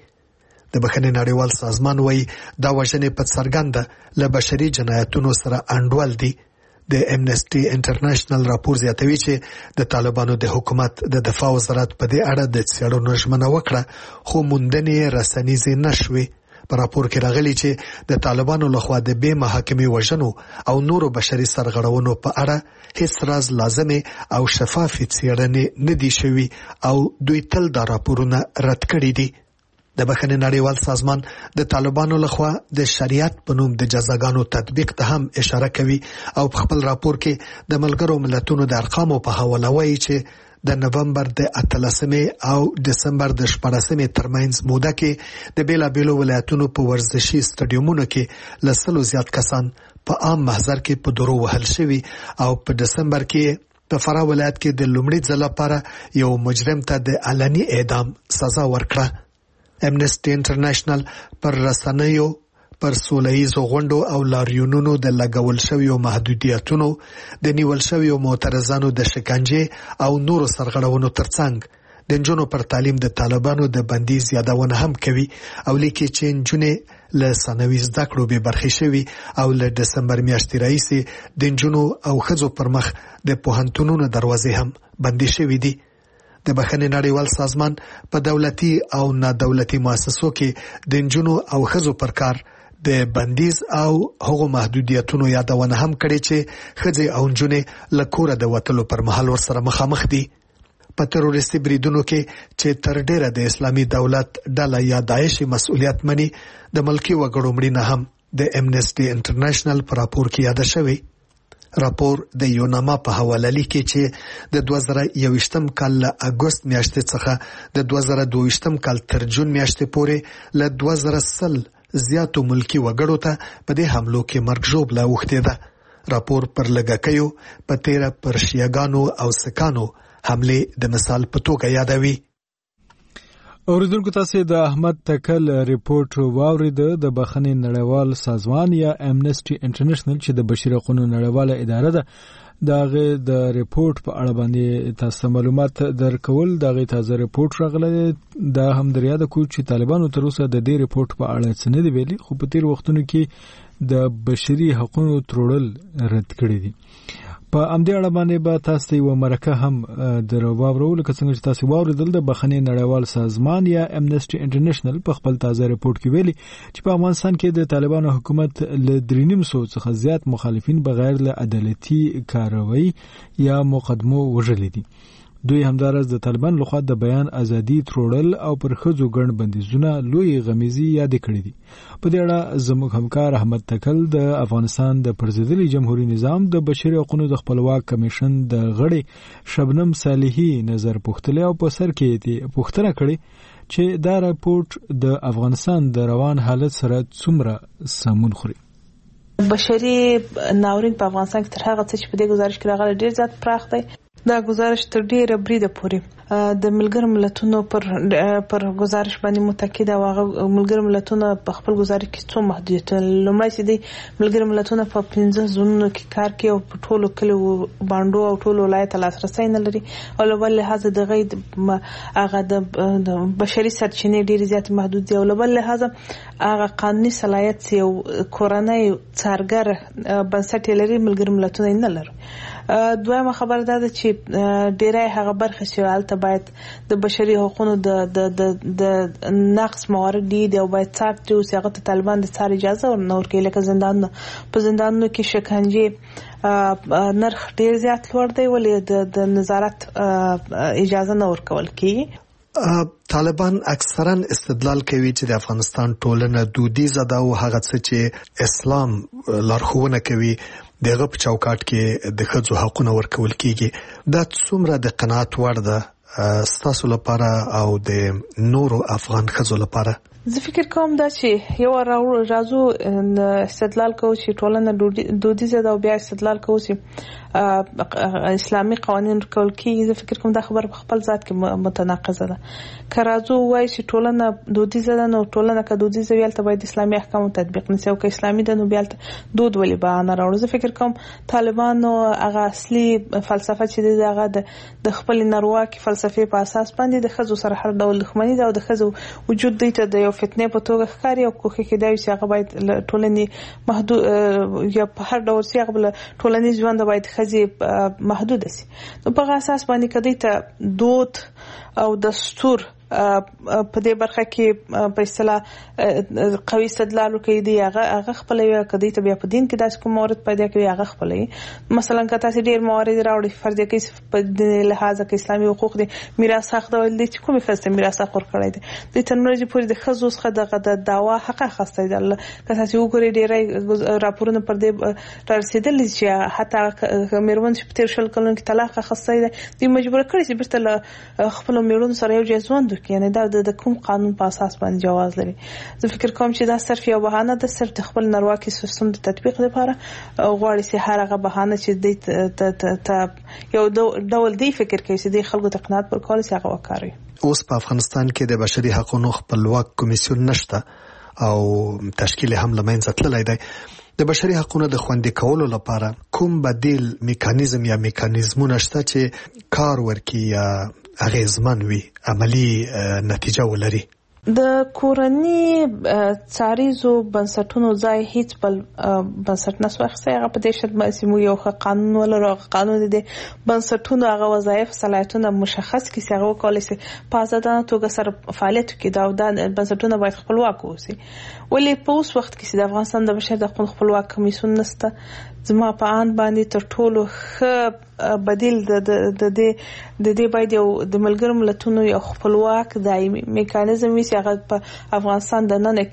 د بخښنې نړیوال سازمان وایي دا وژنې په څرګنده له بشري جنایتونو سره انډول دي. د امنسټي انټرنیشنل راپور زیاتوي چې د طالبانو د حکومت د دفاع وزارت په دې اړه د څېړنو ژمنه وکړه خو موندنې رسنیزې نشوي. په راپور کې راغلي چې د طالبانو لخوا د بې محاکمې وژنو او نورو بشري سرغړونو په اړه هیڅ راز لازمې او شفافې څېړنې نه دي شوي او دوی تل دا راپورونه رد کړي دي. د بخښنې نړیوال سازمان د طالبانو لخوا د شریعت په نوم د جزاګانو تطبیق ته هم اشاره کوي او په خپل راپور کې د ملګرو ملتونو د ارقامو په حواله وایي چې د نومبر د اتلسمې او دسمبر د شپاړسمې ترمنځ موده کې د بیلابیلو ولایتونو په ورزشي سټډیومونو کې له سلو زیات کسان په عام محضر کې په درو وهل شوي او په دسمبر کې په فراه ولایت کې د لومړي ځل لپاره یو مجرم ته د علني اعدام سزا ورکړه. امنسټي انټرنیشنل پر رسنیو پر سولهیزو غونډو او لاریونونو د لګول شویو محدودیتونو د نیول شویو معترضانو د شکنجې او نورو سرغړونو ترڅنګ د نجونو پر تعلیم د طالبانو د بندیز یادونه هم کوي او لیکي چې نجونې له ثانوي زده کړو به برخې شوي او له دسمبر میاشتې راهیسې د نجونو او ښځو پر مخ د پوهنتونونو دروازې هم بندې شوي دي. د بخښنې نړیوال سازمان په دولتي او نادولتي مؤسسو کې د نجونو او ښځو پر کار د بندیز او هغو محدودیتونو یادونه هم کړې چې ښځې او نجونې له کوره د وتلو پر مهال ورسره مخامخ دي. په تروریستي بریدونو کې چې تر ډیره د اسلامي دولت ډله یا داعش مسؤلیت مني د ملکي وګړو مړینه هم د امنسټي انټرنیشنل په راپور کې یاد شوی. راپور د یوناما په حواله لیکي چې د دوه زره یوویشتم کال له اګوست میاشتې څخه د دوه زره دوه ویشتم کال تر جون میاشتې پورې له دوه زره سل زیاتو ملکی وګړو ته په دې حملو کې مرګ ژوبله اوښتې ده. راپور پر لږکیو په تیره پر شیعاګانو او سکانو حملې د مثال په توګه یادوي. اوریدونکو تاسو د احمد تکل ریپورت واورید. د بخښنې نړیوال سازمان یا امنسټي انټرنیشنل چې د بشري حقوقو نړیواله اداره ده دغه د ریپورت په اړه باندې تاسو معلومات درکول. دغه تازه ریپورت راغلی دا هم دریا د کوم چې طالبانو تر اوسه د دې ریپورت په اړه څه نه دی ویلي خو په تیر وختونو کې د بشري حقوقو تړل رد کړی دي. په امدې اړه باندې به تاسو یو مرکه هم درواورو لکه څنګه چې تاسو واوریدل د بخښنې نړیوال سازمان یا امنسټي انټرنیشنل په خپل تازه ریپورت کې ویلي چې په افغانستان کې د طالبانو حکومت له درې نیم سوه څخه زیات مخالفین بغیر له عدالتي کاروایی یا مقدمو وژلي دي. دوی همدارس د طالبان لخوا د بیان ازادي تروړل او پر ښځو ګڼ بندیزونه لوی غمیزي یاد کړی دي. په دې اړه زموږ همکار احمد تکل د افغانستان د پرزیدلي جمهوریت نظام د بشري حقوقو د خپلواک کمیشن د غړي شبنم صالحي نظر پوښتلی او په سر کې پوښتنه کړې چې دا راپورټ د افغانستان د روان حالت سره څومره سمون خوري. بشري ناورین په افغانستان کې تر هغه څه چې په دې گزارش کې راغلی ډیر زیات پراخ دی. دا گزارش تر ډیره بریده پورې د ملګرو ملتونو پر پر گزارش باندې متکید او ملګرو ملتونو په خپل گزارش کې څو محدودیتونه لومړی چې د ملګرو ملتونو په پنځه زونونو کې کار کوي او په ټولو کلیو باندې او ټولو ولایت لاسرسي نه لري او له بل لحاظ د غید هغه د بشري سرچینې ډیر زیات محدود دي او له بل لحاظ هغه قانوني صلاحیت یو کورنۍ څارګر بنسټ لري ملګرو ملتونو نه لري. دویمه خبر ده چې ډیری هغه برخه چې حالت باید د بشري حقوقو د د د نقص موارد دي او باید څارت او هغه طالبان د څار اجازه ورنور کوي لکه زندان په زندانونو کې شکنجه نرخ ډیر زیات لوړ دی ولې د نظارت اجازه نه ورکول کیږي. طالبان اکثرا استدلال کوي چې د افغانستان ټولنه دودیزه ده او هغه څه چې اسلام لارښوونه کوي دغه په چوکاټ کې د ښځو حقوقونه ورکول کیږي. دا څومره د قناعت وړ ده ستاسو لپاره او د نورو افغان ښځو لپاره؟ زه فکر کوم دا چې یو راځو استدلال کوو چې ټولنه دودیزه ده او بیا استدلال کوو چې اسلامي قوانين کول کیږي. زه فکر کوم دا خبره په خپل ذات کې متناقضه ده. که راځو وایي چې ټولنه دودیزه ده نو ټولنه که دودیزه ویل ته باید اسلامي احکام تطبیق نشي، او که اسلامي ده نو بیا دود ولې بهانه راوړو. زه فکر کوم طالبانو هغه اصلي فلسفه چې ده هغه د خپل نارواکي فلسفي په اساس باندې د ښځو سره هر ډول دښمني ده او د ښځو وجود دوی ته د یو فتنې په توګه ښکاري او کوښښ کوي چې هغه باید ټولنې محدود یا په هر ډول چې هغه ټولنیز ژوند باید ښځې محدود شي. نو په اساس باندې کدی ته دود او دستور په دې برخه کې په اصطلاح قوي استدلال کوي دی هغه هغه خپل یو کدی ته بیا په دین کې داس کوم مورد پیدا کوي هغه خپل. مثلا که تاسو ډیر موارد راوړي فرض کړئ په دین لحاظه کې اسلامي حقوق دي میراث حق ډول دي چې کومه فلسفه میراث حق ورکړی دي د ترنوري پورې د خزو څخه د دعوا حق خاصه دي. که تاسو وګورئ ډیر راپورونه پر دې رسیدل چې حتی میرمن چې په تیر شل کلونو کې طلاق خاصه دي د مجبور کړی چې بیرته خپل میرمن سره یو ځوان یعنی دا د کوم قانون په اساس باندې جواز لري. زه فکر کوم چې دا صرف یو بهانه ده، صرف د خپل نارواکي سیستم د تطبیق لپاره غواړي چې هر هغه بهانه چې د یو ډول دی فکر کوي چې د خلکو ته قناعت ورکول شي هغه وکړي. اوس په افغانستان کې د بشري حقوقو خپلواک کمیسیون نشته او تشکیل هم لمنځه تللی دی. د بشري حقوقو د خوندي کولو لپاره کوم بدیل میکانیزم یا میکانیزمونه شته چې کار ورکړي یا اغیزمن وي، عملی نتیجه ولري؟ د کورنی څاریزو بنسټونو ځای هیڅ بل بنسټ نسو اخیستی. هغه په دې شرط باندې موږ یو قانون ولرو، قانون د بنسټونو هغه وظایف صلاحیتونه مشخص کړي چې هغه وکولای شي په آزادانه توګه سره فعالیت وکړي. دا د بنسټونو باید خپلواک اوسي. ولې په اوس وخت کې چې د افغانستان د بشري حقوقو خپلواک کمیسیون نشته، زما په آن باندې تر ټولو ښه بدیل د د د د دې باید یو د ملګرو ملتونو یو خپلواک دایمي میکانیزم وي چې هغه په افغانستان د نن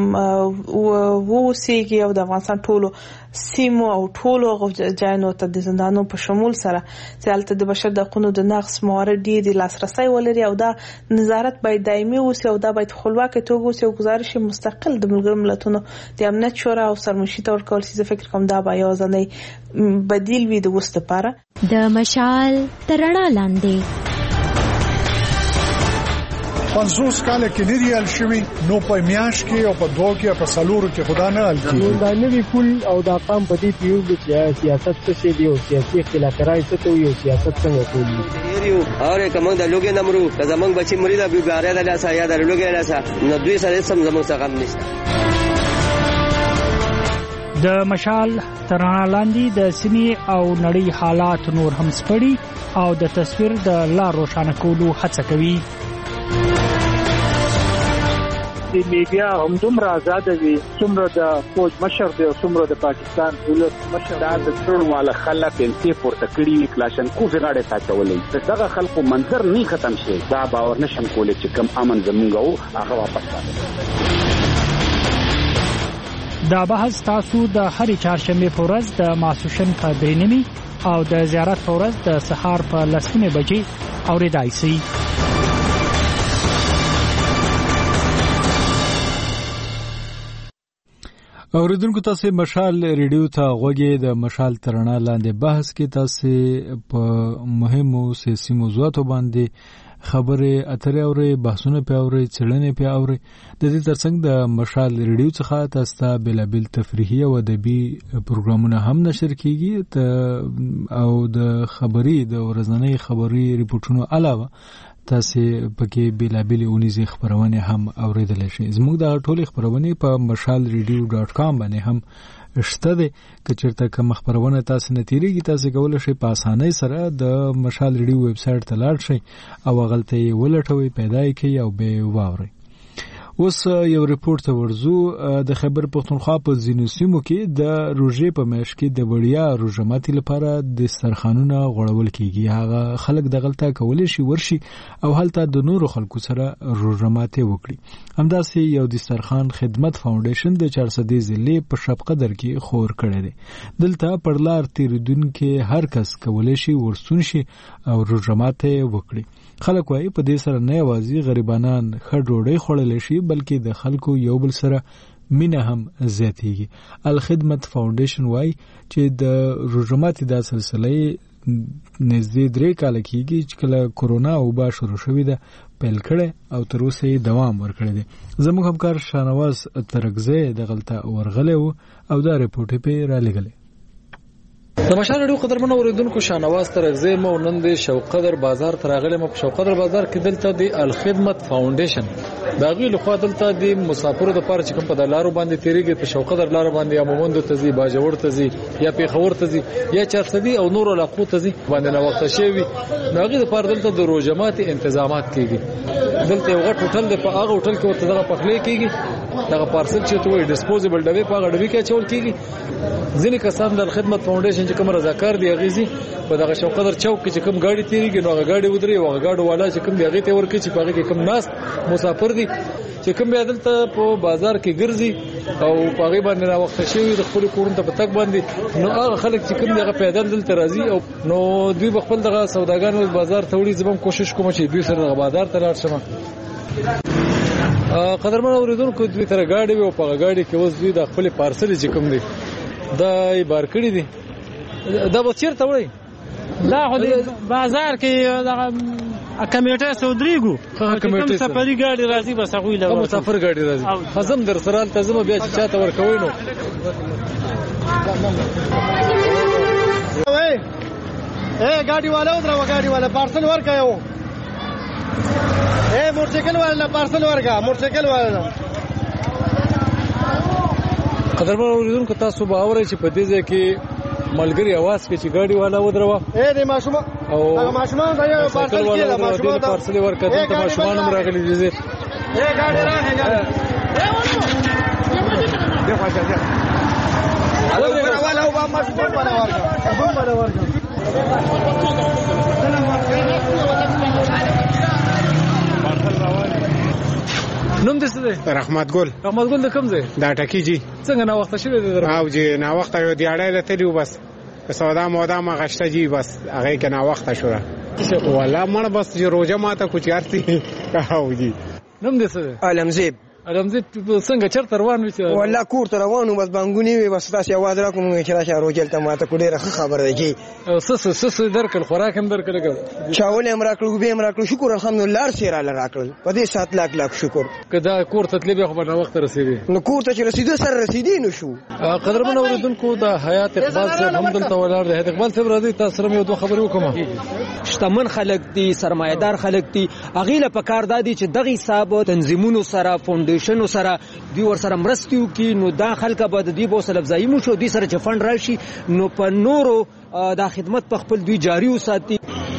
کې ووسیږي او د افغانستان ټولو سیمو او ټولو ځایونو ته د زندانونو په شمول سره چې هلته د بشر د حقوقو د نقض موارد دي لاسرسي ولري او دا نظارت باید دایمي وي او دا باید خپلواک توګه وي او گزارش مستقل د ملګرو ملتونو د امنیت شورا او سرمشي ته ورکول شي. زه فکر کوم دا به یو ځنې بدیل وي د اوس لپاره. د مشال ترڼا لاندې پنځوس کال کې نه ریال شوی نو په میاش کې او په دوه کې په سالورو کې خدا نه الکی دا نوی پول او دا قام په دې پیو چې سیاست څه دی او سیاسي اختلافات څه ته یو سیاست څنګه کوي یو اور کوم د لوګي نمرو که زمنګ بچي مریدا بیګاره د لاسه یا د لوګي لاسه نو دوی سره سم زموږ څخه غم نشته. د مشال ترڼا لاندې د سیمې او نړۍ حالات نور هم سپړي او د تصویر د لار روښانه کولو هڅه کوي. د میډیا هم دومره آزاد وي څومره د فوج مشر دی او څومره د پاکستان دولت مشر دا د ټول والا خلک انتي پورته کړي کلاشن کو زغاړه تاچولې دغه خلکو منظر نه ختم شي. دا باور نشم کولای چې کم امن زمونږ او هغه واپس راځي. دا بحث تاسو د هرې چهارشنبه په ورځ د ماسوشن په درې نیمې او د زیارت په ورځ د سهار په لسمه بجې اوریدای شئ. اوریدونکو تاسو مشال ریډیو ته غوږی د مشال ترڼا لاندې بحث کې تاسو په مهمو سیاسي موضوعاتو باندې خبره اترې اوري، بحثونه په اوري، څېړنې په اوري. د دې ترڅنګ د مشال ریډیو څخه تاسو ته بلابل تفریحي او ادبي پروګرامونه هم نشر کیږي او د خبري د ورځنۍ خبري ریپورتونو علاوه تاسو پکې بلابل اونیزي خبرونه هم اوریدل شي. زموږ د ټولې خبرونه په مشال ریډیو ډاټ کام باندې هم شته دي. که چیرته کوم خبرونه تاسو نه تیریږي تاسو کولای شئ په اسانۍ سره د مشال ریډیو ویب سټ ته لاړ شئ او غلطي ولټوي پیدا کړئ او به واورئ. اوس یو ریپورت ته ورزو. د خیبر پښتونخوا په ځینو سیمو کې د روژې په میاشت کې د وړیا روژه ماتي لپاره د سرخانونه غوړول کیږي. هغه خلک دغلطه کولی شي ورشي او هلته د نورو خلکو سره روژه ماتي وکړي. همداسې یو د سرخان خدمت فاونډیشن د چهار سده ضلع په شپ قدر کې خور کړی دی. دلته پر لار تیریدونکو هر کس کولی شي ورسون شي او روژه ماتي وکړي. خلک وايي په دې سره نه یوازې غریبانان ښه ډوډۍ خوړلی شي بلکې د خلکو یو بل سره مینه هم زیاتیږي. الخدمت فاونډیشن وايي چې د روژه ماتي دا سلسله نږدې درې کاله کېږي چې کله کورونا وبا شروع شوې ده پیل کړی او تر اوسه یې دوام ورکړی دی. زموږ همکار شاهنواز ترکزی دغلته ورغلی و او دا ریپورټ یې پرې رالیږلی. د مشال رادیو قدرمنو اوریدونکو شاهنواز ترکزی مو نن د شوقدر بازار تراغلی مو په شوقدر بازار کې دلته د الخدمت فاونډیشن دا غي لخوا دلته د مسافرو د پاره چې کوم په دلارو باندې تیریږي په شوقدر لار باندې یا مومند ته زی باجوړ ته زی یا پیښور ته زی یا چارسدي او نور علاقو ته زی باندې نو وخت شوی دا غي د پاره دلته د روجمات تنظیمات کیږي. دلته یو غټ هوټل د په هغه هوټل کې ورته دغه پخلی کیږي دغه پارسل چې ته وي ډیسپوزیبل ډبې په هغه ډبې کې چول کیږي. ځینې کسان د الخدمت فاونډیشن چې کوم رضاکار دی غیزي په دغه شوقدر چوک کې چې کوم گاډي تیریږي نو هغه گاډي ودري او هغه گاډو والا چې کوم دی هغه ته ورکړي چې په هغه کې کوم ناس مسافر دي چې کوم بیا دلته په بازار کې ګرځي او په هغه باندې را وخت شوی د خپل کورن ته پتک باندې نو هغه خلک چې کوم دغه پیدل دلته راځي او نو دوی خپل دغه سوداګانو بازار ته وړي. زبم کوشش کوم چې دوی سره بازار ته لاړ شم. قدرمن اوریدونکو دوی تر گاډي او په گاډي کې اوس دوی د خپل پارسل چې کوم دی دا یې بار کړی دي. دا به چیرته وړي؟ دا خو د بازار کې دغه کمیټه سودریګو کوم سفري گاډي راځي بس هغه له کوم سفر گاډي راځي خزم در سره تزم بیا چې چاته ورکوي نو وای اے گاډي والا ودرو گاډي والا پارسل ورکایو اے موټرسایکل والا پارسل ورکا موټرسایکل والا. قدرمن اوریدونکو تاسو به اورئ چې په دې ځای کې ملګری आवाज کې چې گاډي والا ودروا اے د ماشوم هغه ماشومان دا پارسل کېلا ماشومان دا پارسل ورکړه ته ماشومان هم راغلي دي. اے گاډي راغی گاډي دی خواشه ده هغه والا او ماشومان باندې ورکړه هم باندې ورکړه. نوم دې څه دی؟ رحمت ګل. رحمت ګل د کوم ځای؟ دا ټکی جی. څنګه نا وخت شوی دی؟ او جی نا وخت یو دی اړه لته دی بس سودا مودا ما غشته جی بس هغه کې نا وخت شو ولا مړ بس روزه ماته کوچ یارتي او جی. نوم دې څه دی؟ علمزیب. علمزیب څنګه چرته روان وې؟ والله کور ته روانو بس بانګونی وي بس تاسو आवाज را کوم چې راشه روجل ته ماته کو ډیره خبره ده کی سس سس درکل خوراک هم درکل چاول هم راکړو به هم راکړو شکر الحمدلله هر سیر الله راکړل په دې سات لاک لاک شکر کدا کور ته تللی به خبر نه وخت رسیدي نو کور ته چې رسیدو سره رسیدي نو شو. قدرمن اوریدونکو د حیات اقبال صاحب هم دلته ولاړ دی. حیات اقبال صاحب راځي تاسو سره یو دوه خبرې وکم. شتمن خلک دي سرمایدار خلک دي اغیله په کار دادي چې دغه حساب تنظیمونو سره فاونډیشنونو سره دوی ور سره مرستیو کی نو دا خلک به د دې بو سلب ځای مو شو دي سره چې فند راشي نو په نورو دا خدمت په خپل دوی جاری وساتي.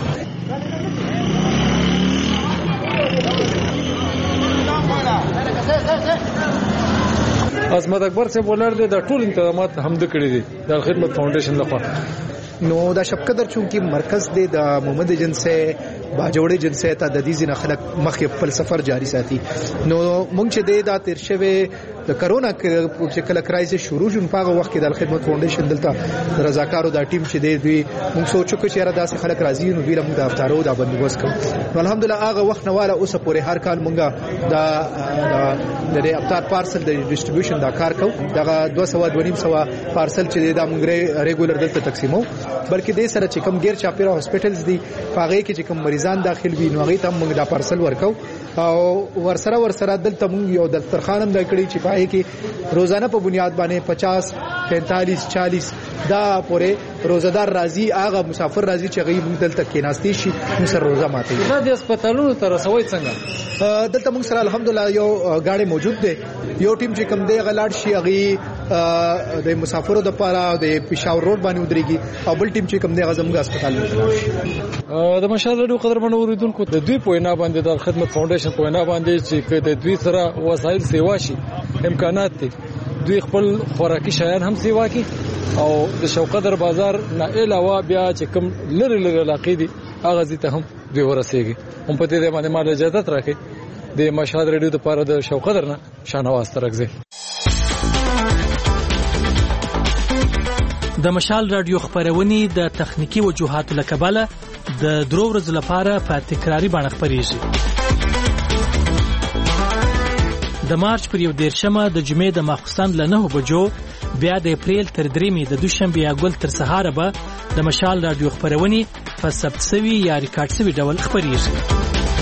عظمت اکبر صاحب ولر دي د ټول انتظامات هم د کړی دي د خدمت فاونډیشن لخوا. نو دا شپقدر چونکی مرکز دی د محمد جنسه باجوړې جنسه ته د دې ځنه خلک مخې خپل سفر جاری ساتي. نو مونږ چې دی دا تیر شوه د کرونا چې کله کرایسس شروع شون په هغه وخت کې د خدمت فاونډیشن دلته رضاکارو دا ټیم چې دی دوی موږ سوچو چې را داسې خلک راځي نو ویل موږ د افطارو دا بندوبست کوو. نو الحمدلله هغه وخت نه والا اوسه پورې هر کال موږ دا د افطار پارسل د ډیسټریبیوشن دا کار کوو. دا دوه سوه دوه نیم سوه پارسل چې دا موږ ریګولر دلته تقسیمو بلکې د سره چې کوم غیر چاپیره هاسپټلز دي هغه کې چې کوم مریضان داخل وي نو هغه ته موږ دا پارسل ورکو او ورسره ورسره دلته موږ یو دفترخانه د کړی چې پای کې روزانه په بنیاد باندې پچاس پینتالیس چالیس دا پورې روزدار راځي هغه مسافر راځي چې هغه موږ دلته کېناستي شي موږ سره روزه ماتي. دا د هسپتالونو تر رسوي څنګه دلته موږ سره الحمدلله یو گاډي موجود دی. یو ټیم چې کوم دی غلاړ شي هغه د مسافرو د لپاره د پېښور روډ باندې ودرېږي او بل ټیم چې کوم دی غزمګ هسپتال دی د مشال رادیو قدرمن اوریدونکو د دوی په وینا باندې د خدمت فاونډیشن په وینا باندې چې د دوی سره وسایل سیوا شي امکانات دي دوی خپل خوراکي شیان هم سیوا کوي او د شوقدر بازار نه علاوه بیا چې کوم لری لری علاقې دي هغه ځای ته هم دوی ورسېږي هم په دې باندې مال اجازه راکړي د مشال رادیو لپاره د شوقدر نه شانواز ترغزي د مشال رادیو خبرونه د تخنیکی وجوهاتو لکباله د درو ورځې لپاره په تکراری باندې خبريږي د مارچ پر یو دیرشمه د جمعې د ماخستان له نه بجو بیا د اپریل تر دریمې د دوشنبه یا ګل تر سهار به د مشال رادیو خبرونه په ثبت شوی یا ریکارډ شوی ډول خبريږي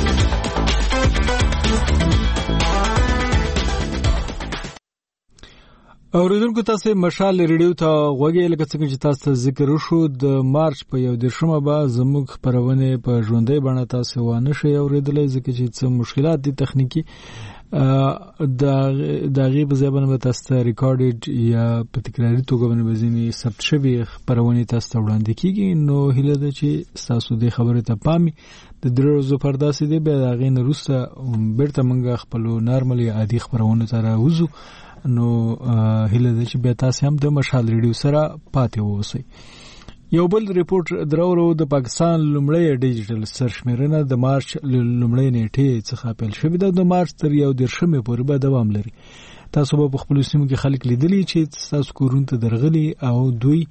اوریدونکو تاسو مشال ریډیو ته غوږی لکه څنګه چې تاسو ذکر وشو د مارچ په یو دیرشمه به زموږ خبرونه په ژوندۍ باندې تاسو وانه شي اوریدلای ځکه چې څه مشکلات دي تخنیکی د د غیب زبانه به تاسو ریکارډډ یا په تکراری توګه باندې بزینی ثبت شوی خبرونه تاسو وړاندې کیږي نو هیله ده چې تاسو د خبره ته پامي د دروازو پرداسي دی به غین روسه بیرته منګه خپل نارمالي عادي خبرونه تر وځو نو هیله ده چې به تاسو هم د مشال ریډیو سره پاتې ووسی یو بل ریپورت درورو د پاکستان لومړی ډیجیټل سرشمیرنه د مارچ لومړی نیټه څخه پیل شوې ده د مارچ تر یو دیرشمې پورې به دوام لري تاسو به په خپل سیمو کې خلک لیدلی چې تاسو کورونو ته درغلي او دوی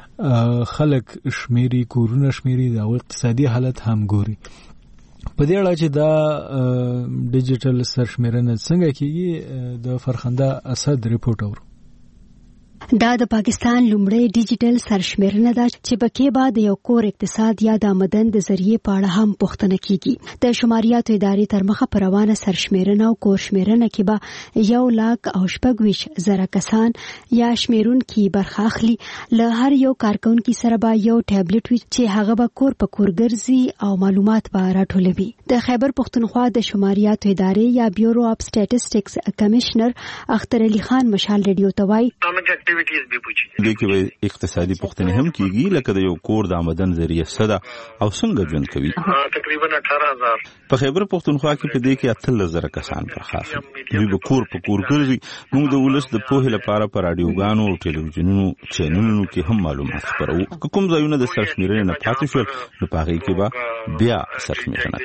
خلک شمیري کورونه شمیري د اقتصادي حالت هم ګوري په دې اړه چې دا ډیجیټل سرشمیرنه څنګه کیږي د فرخنده اسد ریپورت اورو دا د پاکستان لومړی ډیجیټل سرشمیرنه ده چې پکې بعد یو کور اقتصاد یا د آمدن د ذریعہ په اړه هم پوښتنه کیږي د شماریاتو ادارې تر مخه پر روانه سرشمیرنه او کور شمیرنه کې به یو لاک او شپږویش زره کسان یا شمیرون کې برخه اخلي له هر یو کارکونکو سره به یو ټابلیټ وي چې هغه به کور په کور ګرځي او معلومات به راټولوي د خیبر پښتونخوا د شماریاتو ادارې یا بیورو اف سټیټسټکس کمشنر اختر علي خان مشال ریډیو ته وایي دوی کې اقتصادي پوښتنې هم کیږي لکه د یو کور د آمدن ذریعہ صدا او څنګه ژوند کوي تقریبا اٹھارہ هزار په خیبر پښتونخوا کې په دې کې اتلس زره کسان برخه اخلي دوی به کور په کور ګرځي موږ د ولس د پوهې لپاره په رادیوګانو او ټلویزیونونو چینلونو کې هم معلومات خپرو کوم ځایونه د سرشمیرنې نه پاتې شول نو په هغه کې به بیا سرشمیرنه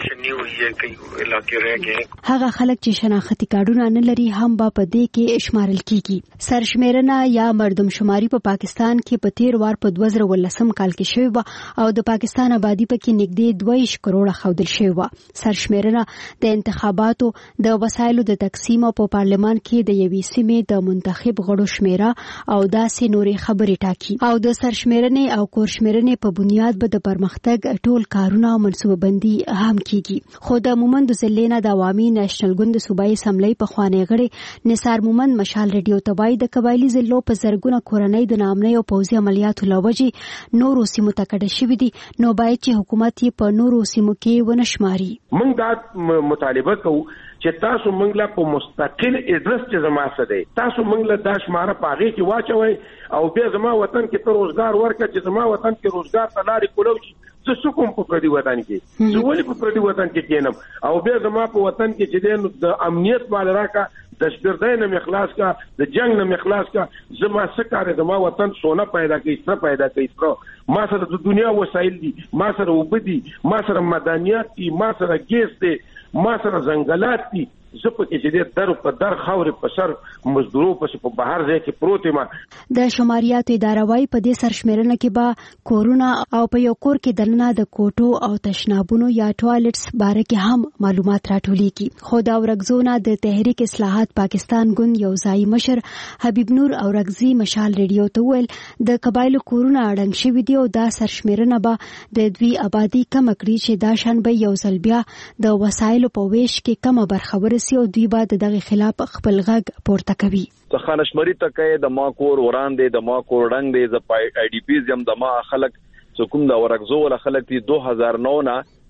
کوي هغه خلک چې شناختی کارتونه نه لري هم به په دې کې شمارل کیږي سرشمیرنه یا مردم شماري په پاکستان کې په تیر وار په دوه زره ولسم کال کې شوی و او د پاکستان آبادی په کې نږدې دوه کروڑه خودل شوی و سرشمیرنه د انتخاباتو د وسایلو د تقسیم او په پارلمان کې د یوې سیمې د منتخب غړو شمیره او داسې نورې خبرې ټاکي او د سرشمیرنې او کورشمیرنې په بنیاد به د پرمختګ ټول کارونه او منصوبه بندي هم کیږي خو د مومند زلینا د عوامي نېشنل ګوند صوبایي اسمبلی په خوانې غړي نثار مومند مشال ریډیو ته وایي د قبایلی ضلعو په زرګونه کورنۍ د نامنۍ او پوځي عملیاتو لوجې نورو سیمو ته کډه شوې دي نو باید چې حکومت یې په نورو سیمو کې ونه شماري موږ دا مطالبه کوو چې تاسو موږ له په مستقل ادرس چې زما څه دی تاسو موږ له دا شماره پاغي کې واچوي او بیا زما وطن کې ته روزګار ورکړه چې زما وطن کې روزګار ته لارې کولو شي څه څوک په پردي وطن کې څه ولې په پردي وطن کې کېنم او بیا زما په وطن کې چې د امنیت باندې راکا د شپږ نه مخلاص کا د جنگ نه مخلاص کا زما سکاره زما وطن سونا پیدا کوي څه پیدا کوي څه ما سره د دنیا وسایل دي ما سره وبدي ما سره مدنیات دي ما سره ګیس دي ما سره ځنګلات دي زه په کې چې در په در خاورې په سر مزدورو په په بهر ځای کې پروت ما د شماریاتو اداره وايي په دې سرشمیرنه کې به کورونا او په یو کور کې دننه د کوټو او تشنابونو یا ټوایلټس باره کې هم معلومات راټولېږي خو دا ورغزونه د تحریک اصلاحات پاکستان ګوند یو ځای مشر حبیب نور اورغزي مشال ریډیو ته ویل د قبایلو کورونا اړنګ شوی دی او دا سرشمیرنه به د دوی آبادی کم کړی چې دا شان به یو ځل بیا د وسایلو په ویش کې کم برخه او دوی بعد دغه خلاف خپل غږ پورته کوي ته خانشمري تکه د ما کور وړاندې د ما کور ډنګ دی ز پای ای ډی پیز یم د ما خلک حکومت د ورغزو ول خلک دی دو هزار نو نه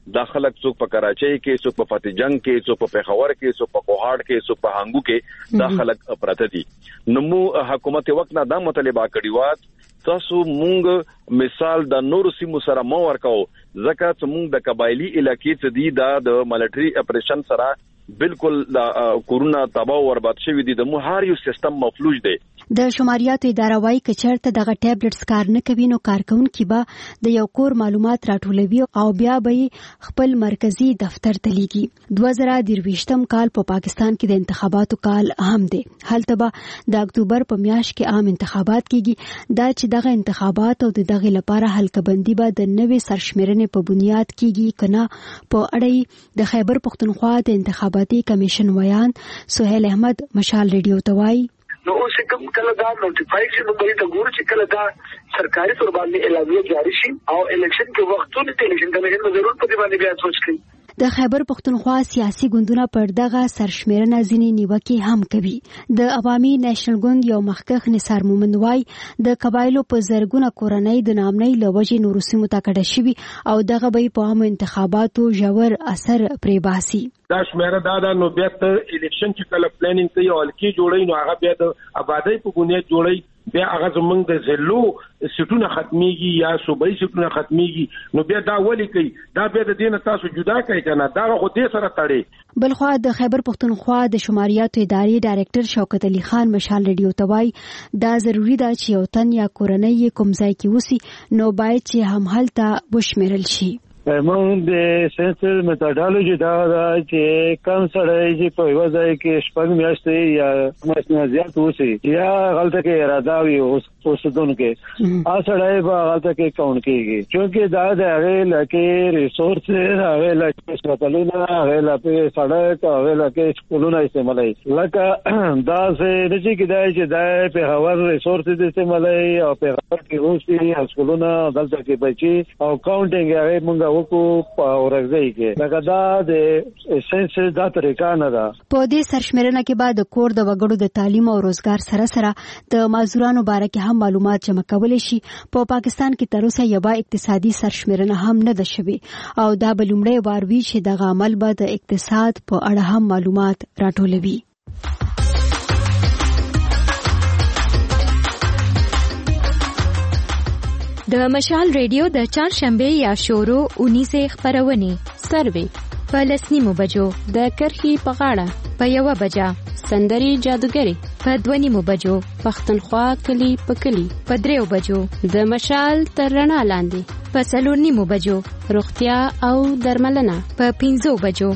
دا خلک څوک په کراچۍ کې، څوک په فتح جنگ کې، څوک په پېښور کې، څوک په کوهاټ کې، څوک په هانګو کې، دا خلک پراته دي. نو مو حکومت وخت نه دا مطالبه کړی و تاسو مونږ مثال د نور سیمو سره مو ورکاو، ځکه چې مونږ د قبایلی علاقې څخه دی دا د ملټری اپریشن سره بالکل د کورونا تباہ او برباد شوی دي، د مو هر یو سیستم مفلوج دی. د شماریاتو اداره وايي چې چېرته دغه ټابلیټس کار نه کوي نو کارکونکي به د یو کور معلومات راټولوي او بیا به خپل مرکزی دفتر ته لیږي. دوه زره درویشتم کال په پا پاکستان کې د انتخاباتو کال هم دی. هلته به د اکتوبر په میاشت کې عام انتخابات کیږي. دا چې دغه انتخابات او د دغه لپاره حلقه بندي به د نوې سرشمیرنې په بنیاد کیږي کنه په اړه د خیبر پختونخوا د انتخاباتي کمیشن ویان سہیل احمد مشال ریډیو ته وایي. نو اوس کوم کله دا نوټیفای شي نو به دا ګور چې کله دا سرکاري تور باندې اعلامیه جاری شي او الیکشن کې وختونه ته الیکشن کمیشن به ضرور په دې باندې بیا سوچ کوي. د خیبر پختونخوا سیاسي ګوندونه پر دغه سرشمیرنه ځینې نیوکې هم کوي. د عوامي نېشنل ګوند یو مخکښ نثار مومند وایي د قبایلو په زرګونه کورنۍ د نامنۍ له وجې نورو سیمو ته کډه شوي او دغه به په عامو انتخاباتو ژور اثر پرې باسي. دا شمیره دا دا نو بیا ته الیکشن چې کله پلانینګ کوي او الکی جوړي نو هغه بیا د آبادی په بنیاد جوړي، بیا هغه زمونږ د زلو سټونه ختميږي یا صوبایي سټونه ختميږي، نو بیا دا ولي کوي؟ دا بیا د دین تاسو جدا کوي کنه، دا خو دې سره تړي. بلخوا د خیبر پختونخوا د شماریاتو ادارې ډایرکټر شوکت علي خان مشال ریډیو ته وایي دا ضروری ده چې یو تن یا کورنۍ کوم ځای کې وسی نو باید چې هم هلته وشمیرل شي. موږ د سنسر میتودولوژي دا دا چې کم سړی چې په یو ځای کې شپږ میاشتې یا ماشنه زیات وسی یا غلطه کې اراده وي اوسدونکو ا سړی به غلطه کې کون کېږي، چونکه دا د هغه لکه ریسورس هغه لکه سپټلونه هغه لکه سړک هغه لکه سکولونه استعمالوي، لکه دا څه د چې کېدای چې دا په هوا ریسورس د استعمالوي او په هغه کې اوسي سکولونه دلته کې بچي او کاونټینګ هغه موږ وکړو په ورځي کې، لکه دا د سنس دا طریقه نه ده. په دې سرشمیرنه کې بعد کور د وګړو د تعلیم او روزګار سره سره د معذورانو باره کې هم معلومات جمع کولای شي. په پاکستان کې تر اوسه یوه اقتصادي سرشمیرنه هم نه ده شوې او دا به لومړی وار وي چې دغه عمل به د اقتصاد په اړه هم معلومات راټولوي. د مشال ریډیو د چهارشنبه یا شورو اونیزه خبرونه سروي په لسنیمو بجو د کرخي په غاړه په یو بجا سندري جادوګری په دونیمو بجو پښتونخوا کلی په کلی په دریو بجو د مشال تر رڼا لاندې په څلور نیمو بجو روغتیا او درملنه په پنځو بجو.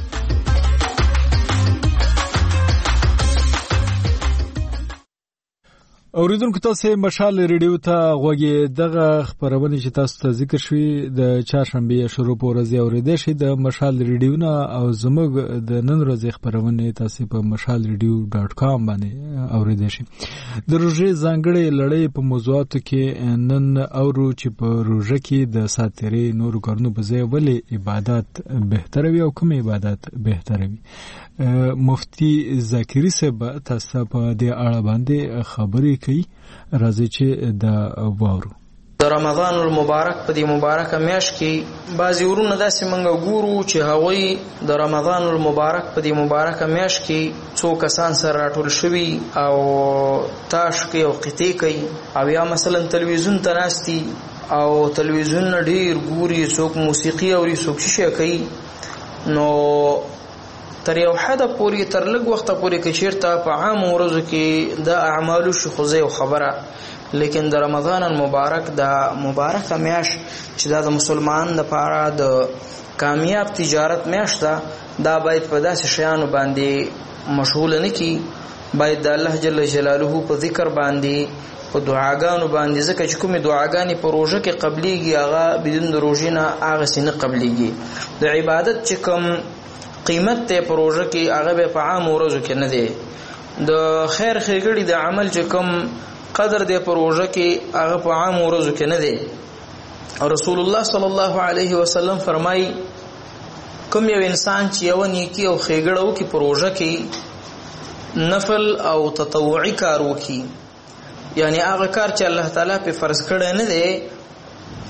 اوریدونکو تاسو مشال ریډیو ته غوږی دغه خبرونه چې تاسو ته ذکر شوی د چهارشنبه شروع په ورځ اوریدل شي د مشال ریډیو نه او زموږ د نن ورځې خبرونه تاسو په مشال ریډیو ډاټ کام باندې اوریدل شي. د روزي ځانګړي لړۍ په موضوعاتو کې نن اورو چې په روزه کې د ساتري نور کارونو په ځای ولې عبادت بهتره وي او کوم عبادت بهتره وي. مفتی ذاکری صاحب تاسو په دې اړه باندې خبرې کوي، راځي چې دا وورو. د رمضان المبارک په دې مبارکه میاشت کې بعضی ورونه داسې منګه ګورو چې هغوی د رمضان المبارک په دې مبارکه میاشت کې څو کسان سره راټول شوي او تاش کوي او قطعې کوي او یا مثلا تلویزیون ته ناستي او تلویزیون ډېر ګوري، څوک موسیقي اوري څوک شیشه کوي. نو تر یو حد پورې تر لږ وخت پورې کې چیرته په عام ورځو کې د اعمالو شخصي او خبره، لیکن د رمضان المبارک د مبارکه میاشت چې دا د مسلمان لپاره د کامیاب تجارت میاشت ده، دا باید په داسې شیانو باندې مشغول نه کی، باید د الله جل جلاله په ذکر باندې په دعاګانو باندې، ځکه چې کومې دعاګانې په روژه کې قبليږي هغه بدون د روژې نه هغه سینه قبليږي. د عبادت چې کوم قیمت ته په روژه کې هغه به په عام ورځو کې نه دی. د خیر ښېګړې د عمل چې کوم قدر دی په روژه کې هغه په عام ورځو کې نه دی. رسول الله صلی الله علیه وسلم فرمایي کوم یو انسان چې یو نیکی او ښېګړه وکړي په روژه کې، نفل او تطوعي کار وکړي، یعنی هغه کار چې الله تعالی په فرض کړی نه دی،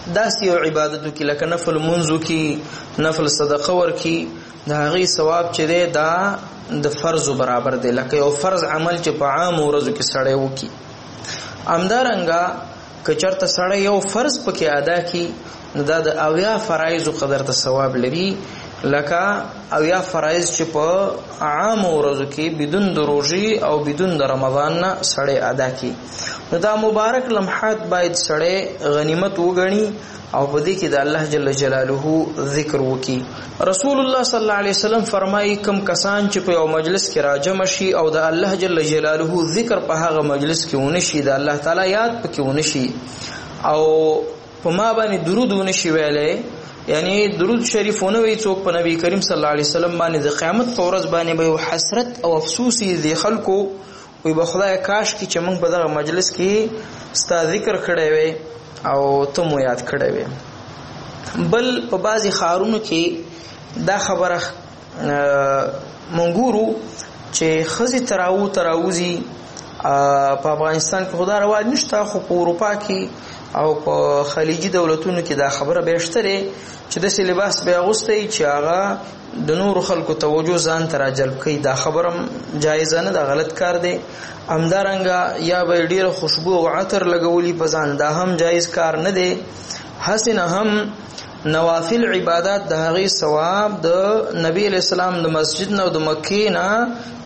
داسې یو عبادتو کې لکه نفل منځو کې نفل صدقه ورکی د هغې ثواب چې دی دا د فرضو برابر دی لکه یو فرض عمل چې په عام ورځو کې سړی وکړي. همدارنګه که چېرته سړی یو فرض پکې ادا کړي نو دا د اویا فرایضو قدر ته ثواب لري لکه اویا فرایض چې په عام ورځو کې بدون د روژې او بدون د رمضان نه سړی ادا کړي. نو دا مبارک لمحات باید سړی غنیمت وګڼي او په دې کې د الله جل جلاله ذکر وکړي. رسول الله صلی الله علیه وسلم فرمایي کم کسان چې په یو مجلس کې راجمع شي او د الله جل جلاله ذکر په هغه مجلس کې ونشي د الله تعالی یاد پکې ونشي او په ما باندې درود ونشي ویلې یعنی درود شریفونه وی څوک په نبی کریم صلی الله علیه وسلم باندې د قیامت په ورځ باندې به حسرت او افسوس دي خلکو وي به خدای کاش کی چې موږ په دغه مجلس کې ستا ذکر کړی وي او ته مو یاد کړی وي. بل په بعضی ښارونو کې دا خبره منګورو چې ښځې تراو تراوزي په افغانستان کې خدا رواج نشته خو په اروپا کې او په خلیجي دولتونو کې دا خبره بیشتره چې د سی لباس به اغوستي چې هغه د نور خلکو توجه ځان ته راجلب کوي. دا خبره جایزه نه ده غلط کار دی. همدارنګه یا به ډیره خوشبو او عطر لګولي په ځان دا هم جایز کار نه دی. حسنه هم نوافل عبادت د هغې ثواب د نبی علیہ السلام د مسجد نه او د مکې نه